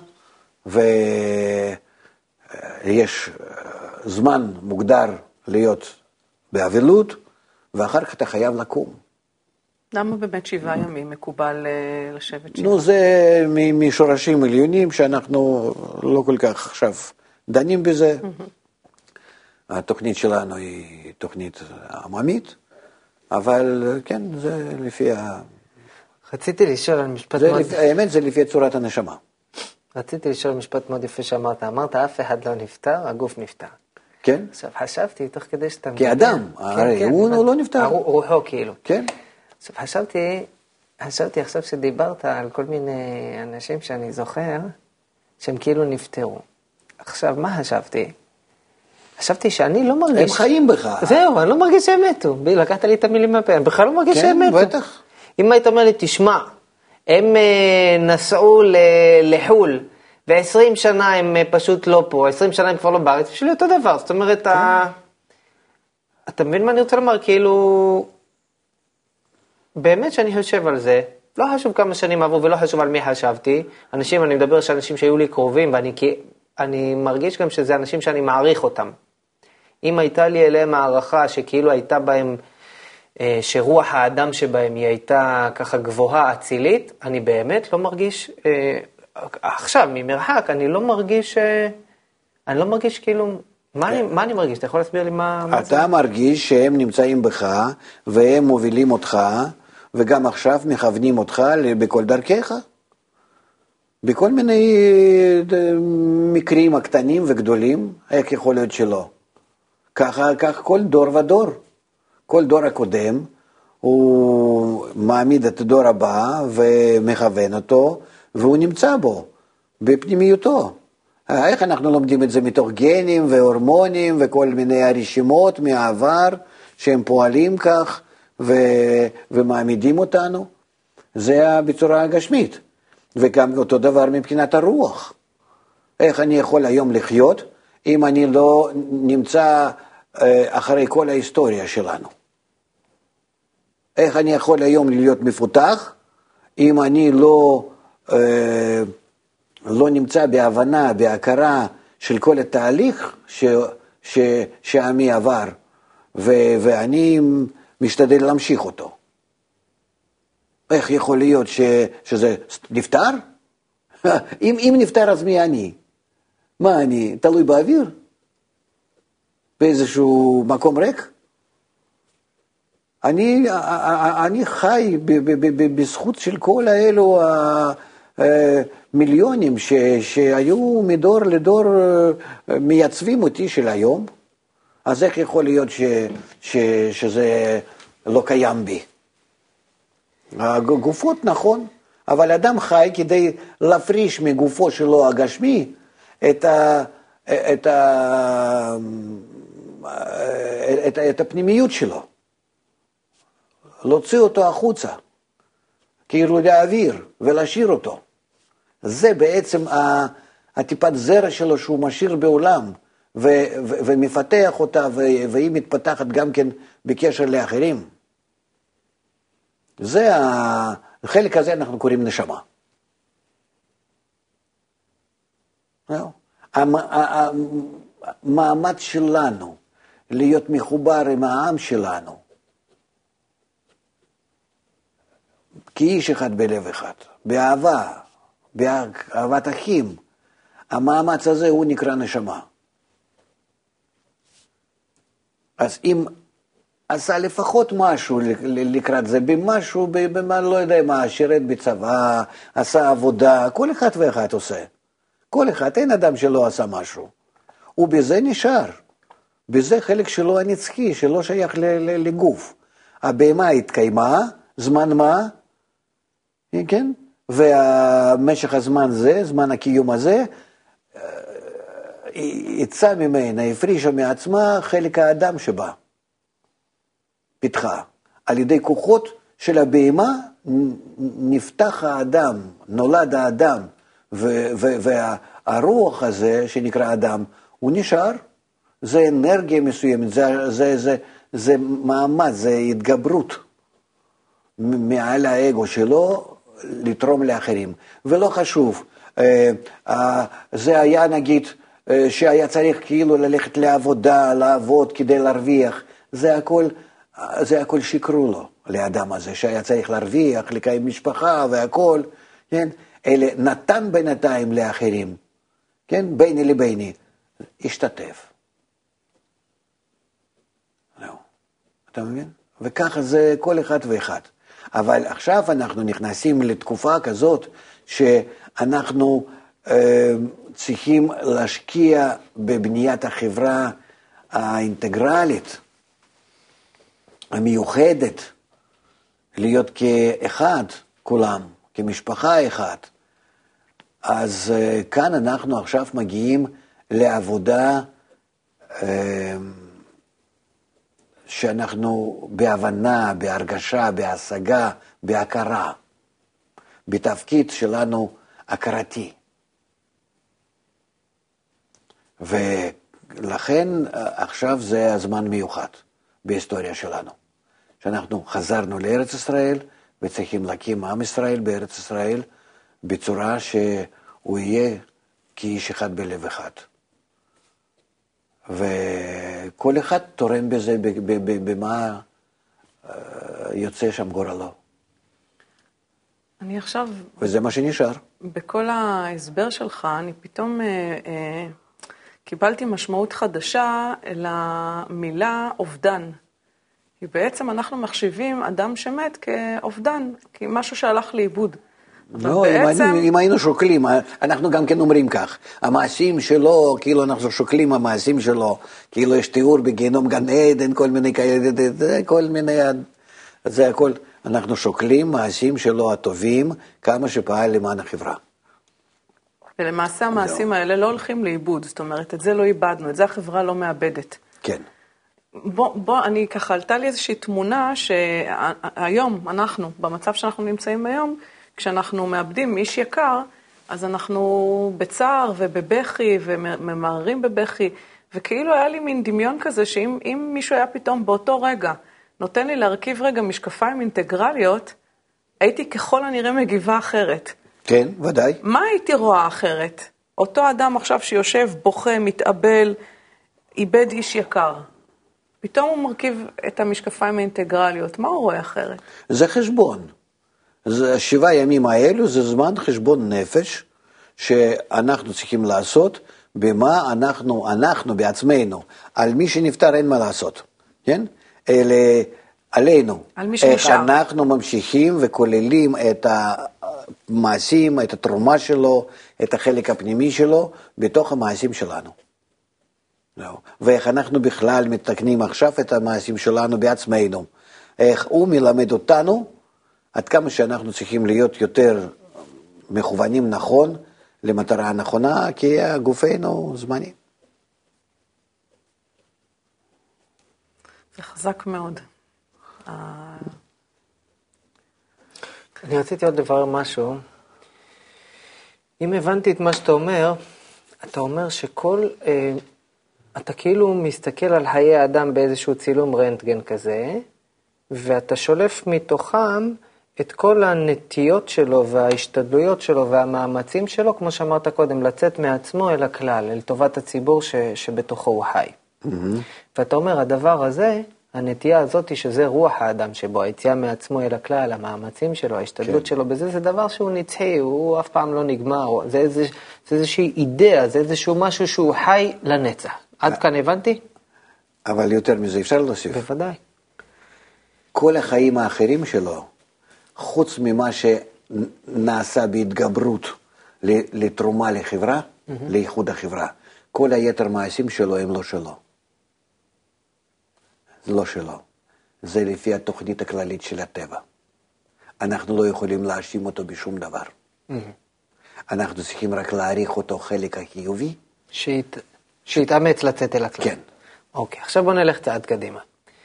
ויש זמן מוגדר להיות באבלות, ואחר כך אתה חייב לקום. למה באמת שבעה ימים מקובל לשבת שבעה? נו, זה משורשים עליונים שאנחנו לא כל כך עכשיו דנים בזה. התוכנית שלנו היא תוכנית עממית, אבל כן, זה לפי ה... רציתי לשאול על משפט מאוד... לפי, האמת זה לפי צורת הנשמה. רציתי לשאול משפט מאוד יפה שאמרת. אמרת, אף אחד לא נפטר, הגוף נפטר. כן. עכשיו, חשבתי, תוך כדי שאתה... כאדם, הרי הוא לא נפטר. רוחו כאילו. כן. עכשיו, חשבתי, חשבתי עכשיו שדיברת על כל מיני אנשים שאני זוכר, שהם כאילו נפטרו. עכשיו, מה חשבתי? חשבתי שאני לא מרגיש... הם חיים בך. זהו, אני לא מרגיש שהם מתו. לקחת לי את המילים מהפה, אני בכלל לא מרגיש שהם מתו. כן, בטח. אם היית אומר לי, תשמע, הם נסעו לחול, ו-עשרים שנה הם פשוט לא פה, עשרים שנה הם כבר לא בארץ, בשבילי אותו דבר. זאת אומרת, אתה מבין מה אני רוצה לומר? כאילו, באמת שאני חושב על זה, לא חשוב כמה שנים עברו ולא חשוב על מי חשבתי. אנשים, אני מדבר של אנשים שהיו לי קרובים, ואני אני מרגיש גם שזה אנשים שאני מעריך אותם. אם הייתה לי אליהם הערכה שכאילו הייתה בהם, שרוח האדם שבהם היא הייתה ככה גבוהה, אצילית, אני באמת לא מרגיש, עכשיו ממרחק, אני לא מרגיש, אני לא מרגיש כאילו, מה, אני, מה אני מרגיש? אתה יכול להסביר לי מה, מה זה? אתה מרגיש שהם נמצאים בך, והם מובילים אותך, וגם עכשיו מכוונים אותך בכל דרכך. בכל מיני מקרים הקטנים וגדולים, איך יכול להיות שלא? ככה, כך כל דור ודור. כל דור הקודם, הוא מעמיד את הדור הבא ומכוון אותו, והוא נמצא בו, בפנימיותו. איך אנחנו לומדים את זה מתוך גנים והורמונים וכל מיני הרשימות מהעבר, שהם פועלים כך ו... ומעמידים אותנו? זה בצורה הגשמית. וגם אותו דבר מבחינת הרוח. איך אני יכול היום לחיות אם אני לא נמצא אחרי כל ההיסטוריה שלנו? איך אני יכול היום להיות מפותח אם אני לא, לא נמצא בהבנה, בהכרה של כל התהליך ש, ש, שעמי עבר, ו, ואני משתדל להמשיך אותו? איך יכול להיות ש, שזה נפטר? אם, אם נפטר אז מי אני? מה אני, תלוי באוויר? באיזשהו מקום ריק? אני, אני חי בזכות של כל האלו המיליונים ש, שהיו מדור לדור מייצבים אותי של היום. אז איך יכול להיות ש, ש, שזה לא קיים בי? הגופות נכון, אבל אדם חי כדי להפריש מגופו שלו הגשמי את ה... את ה... את, את הפנימיות שלו. להוציא אותו החוצה, כאילו לאוויר, ולהשאיר אותו. זה בעצם הטיפת זרע שלו שהוא משאיר בעולם, ו, ו, ומפתח אותה, ו, והיא מתפתחת גם כן בקשר לאחרים. זה החלק הזה אנחנו קוראים נשמה. המעמד שלנו להיות מחובר עם העם שלנו, כאיש אחד בלב אחד, באהבה, באהבת אחים, המאמץ הזה הוא נקרא נשמה. אז אם עשה לפחות משהו לקראת זה, במשהו, במה לא יודע מה, שירת בצבא, עשה עבודה, כל אחד ואחד עושה. כל אחד, אין אדם שלא עשה משהו. ובזה נשאר. בזה חלק שלו הנצחי, שלא שייך לגוף. הבהמה התקיימה, זמן מה? כן? ומשך הזמן זה, זמן הקיום הזה, יצא ממנה, הפרישה מעצמה חלק האדם שבה. פיתחה. על ידי כוחות של הבהמה נפתח האדם, נולד האדם, והרוח הזה שנקרא אדם, הוא נשאר. זה אנרגיה מסוימת, זה, זה, זה, זה מעמד, זה התגברות מעל האגו שלו לתרום לאחרים. ולא חשוב, זה היה נגיד שהיה צריך כאילו ללכת לעבודה, לעבוד כדי להרוויח, זה הכל, זה הכל שיקרו לו, לאדם הזה, שהיה צריך להרוויח, לקיים משפחה והכל, כן? אלה נתן בינתיים לאחרים, כן? ביני לביני, השתתף. לא. אתה מבין? וככה זה כל אחד ואחד. אבל עכשיו אנחנו נכנסים לתקופה כזאת שאנחנו אה, צריכים להשקיע בבניית החברה האינטגרלית, המיוחדת, להיות כאחד, כולם, כמשפחה אחת. אז אה, כאן אנחנו עכשיו מגיעים לעבודה אה, שאנחנו בהבנה, בהרגשה, בהשגה, בהכרה, בתפקיד שלנו הכרתי. ולכן עכשיו זה הזמן מיוחד בהיסטוריה שלנו, שאנחנו חזרנו לארץ ישראל וצריכים להקים עם ישראל בארץ ישראל בצורה שהוא יהיה כאיש אחד בלב אחד. וכל אחד תורם בזה, במה יוצא שם גורלו. אני עכשיו... וזה מה שנשאר. בכל ההסבר שלך, אני פתאום אה, אה, קיבלתי משמעות חדשה למילה אובדן. כי בעצם אנחנו מחשיבים אדם שמת כאובדן, כמשהו שהלך לאיבוד. לא, בעצם... אם, אם היינו שוקלים, אנחנו גם כן אומרים כך, המעשים שלו, כאילו אנחנו שוקלים המעשים שלו, כאילו יש תיאור בגיהנום גן עדן, כל מיני כאלה, כל מיני, זה הכל, אנחנו שוקלים מעשים שלו הטובים, כמה שפעל למען החברה. ולמעשה המעשים האלה לא הולכים לאיבוד, זאת אומרת, את זה לא איבדנו, את זה החברה לא מאבדת. כן. בוא, בוא, אני ככה, עלתה לי איזושהי תמונה שהיום, אנחנו, במצב שאנחנו נמצאים היום, כשאנחנו מאבדים איש יקר, אז אנחנו בצער ובבכי וממהרים בבכי, וכאילו היה לי מין דמיון כזה שאם אם מישהו היה פתאום באותו רגע נותן לי להרכיב רגע משקפיים אינטגרליות, הייתי ככל הנראה מגיבה אחרת. כן, ודאי. מה הייתי רואה אחרת? אותו אדם עכשיו שיושב, בוכה, מתאבל, איבד איש יקר. פתאום הוא מרכיב את המשקפיים האינטגרליות. מה הוא רואה אחרת? זה חשבון. זה שבעה ימים האלו זה זמן חשבון נפש שאנחנו צריכים לעשות במה אנחנו, אנחנו בעצמנו, על מי שנפטר אין מה לעשות, כן? אלה עלינו. על מי שנשאר. איך אנחנו ממשיכים וכוללים את המעשים, את התרומה שלו, את החלק הפנימי שלו, בתוך המעשים שלנו. ואיך אנחנו בכלל מתקנים עכשיו את המעשים שלנו בעצמנו. איך הוא מלמד אותנו, עד כמה שאנחנו צריכים להיות יותר מכוונים נכון, למטרה הנכונה, כי גופנו זמני. זה חזק מאוד. אני רציתי עוד לברר משהו. אם הבנתי את מה שאתה אומר, אתה אומר שכל, אה, אתה כאילו מסתכל על חיי האדם באיזשהו צילום רנטגן כזה, ואתה שולף מתוכם את כל הנטיות שלו וההשתדלויות שלו והמאמצים שלו, כמו שאמרת קודם, לצאת מעצמו אל הכלל, אל טובת הציבור ש, שבתוכו הוא חי. Mm-hmm. ואתה אומר, הדבר הזה, הנטייה הזאת, שזה רוח האדם שבו, היציאה מעצמו אל הכלל, המאמצים שלו, ההשתדלות כן. שלו, בזה זה דבר שהוא נצחי, הוא אף פעם לא נגמר, זה, איזה, זה איזושהי אידאה, זה איזשהו משהו שהוא חי לנצח. עד כאן הבנתי? אבל יותר מזה אפשר להוסיף. בוודאי. כל החיים האחרים שלו, חוץ ממה שנעשה בהתגברות לתרומה לחברה, mm-hmm. לאיחוד החברה, כל היתר מעשים שלו הם לא שלו. זה לא שלו. זה לפי התוכנית הכללית של הטבע. אנחנו לא יכולים להאשים אותו בשום דבר. Mm-hmm. אנחנו צריכים רק להעריך אותו חלק החיובי. שית, שיתאמץ לצאת אל הכלל. כן. אוקיי, עכשיו בוא נלך צעד קדימה.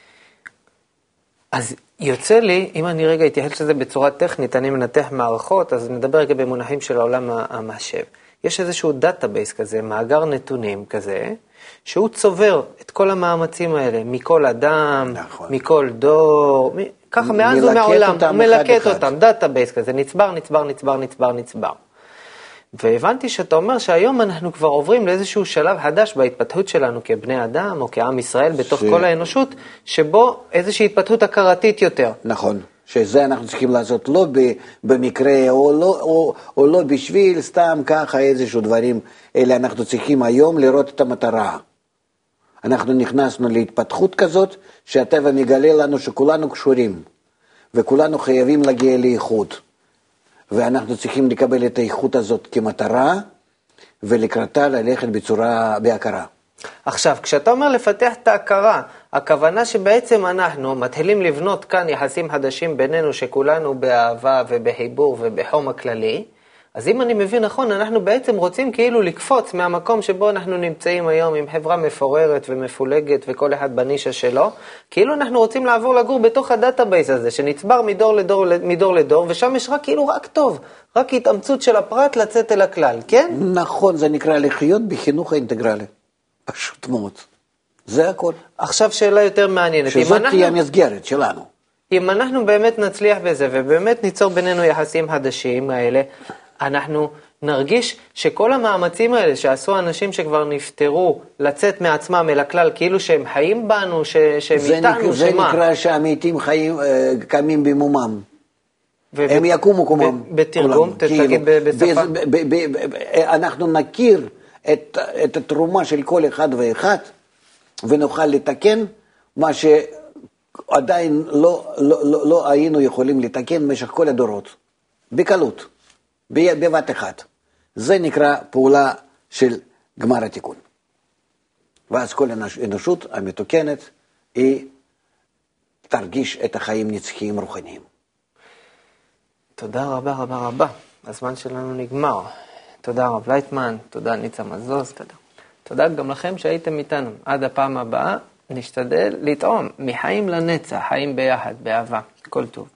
אז יוצא לי, אם אני רגע אתייחס לזה בצורה טכנית, אני מנתח מערכות, אז נדבר רגע במונחים של העולם המחשב. יש איזשהו דאטאבייס כזה, מאגר נתונים כזה, שהוא צובר את כל המאמצים האלה, מכל אדם, נכון. מכל דור, מ... ככה מאז ומעולם, הוא מלקט אותם, דאטאבייס כזה, נצבר, נצבר, נצבר, נצבר, נצבר. והבנתי שאתה אומר שהיום אנחנו כבר עוברים לאיזשהו שלב חדש בהתפתחות שלנו כבני אדם או כעם ישראל בתוך ש... כל האנושות, שבו איזושהי התפתחות הכרתית יותר. נכון, שזה אנחנו צריכים לעשות לא במקרה או לא, או, או לא בשביל סתם ככה איזשהו דברים, אלא אנחנו צריכים היום לראות את המטרה. אנחנו נכנסנו להתפתחות כזאת שהטבע מגלה לנו שכולנו קשורים וכולנו חייבים להגיע לאיכות. ואנחנו צריכים לקבל את האיכות הזאת כמטרה, ולקראתה ללכת בצורה, בהכרה. עכשיו, כשאתה אומר לפתח את ההכרה, הכוונה שבעצם אנחנו מתחילים לבנות כאן יחסים חדשים בינינו, שכולנו באהבה ובחיבור ובחום הכללי, אז אם אני מבין נכון, אנחנו בעצם רוצים כאילו לקפוץ מהמקום שבו אנחנו נמצאים היום עם חברה מפוררת ומפולגת וכל אחד בנישה שלו, כאילו אנחנו רוצים לעבור לגור בתוך הדאטאבייס הזה, שנצבר מדור לדור, מדור לדור, ושם יש רק כאילו רק טוב, רק התאמצות של הפרט לצאת אל הכלל, כן? נכון, זה נקרא לחיות בחינוך האינטגרלי. פשוט מאוד. זה הכל. עכשיו שאלה יותר מעניינת. שזאת תהיה המסגרת שלנו. אם אנחנו באמת נצליח בזה, ובאמת ניצור בינינו יחסים חדשים האלה, אנחנו נרגיש שכל המאמצים האלה שעשו אנשים שכבר נפטרו לצאת מעצמם אל הכלל, כאילו שהם חיים בנו, ש, שהם זה איתנו, נק, זה שמה? נקרא שהמתים חיים, קמים במומם. ו- הם יקומו קומם. בתרגום, תגיד בשפה. אנחנו נכיר את, את התרומה של כל אחד ואחד, ונוכל לתקן מה שעדיין לא, לא, לא, לא היינו יכולים לתקן במשך כל הדורות. בקלות. בבת אחת. זה נקרא פעולה של גמר התיקון. ואז כל האנושות המתוקנת היא תרגיש את החיים נצחיים רוחניים. תודה רבה רבה רבה. הזמן שלנו נגמר. תודה רב לייטמן, תודה ניצה מזוז. תודה. תודה גם לכם שהייתם איתנו. עד הפעם הבאה נשתדל לטעום מחיים לנצח, חיים ביחד, באהבה. כל טוב.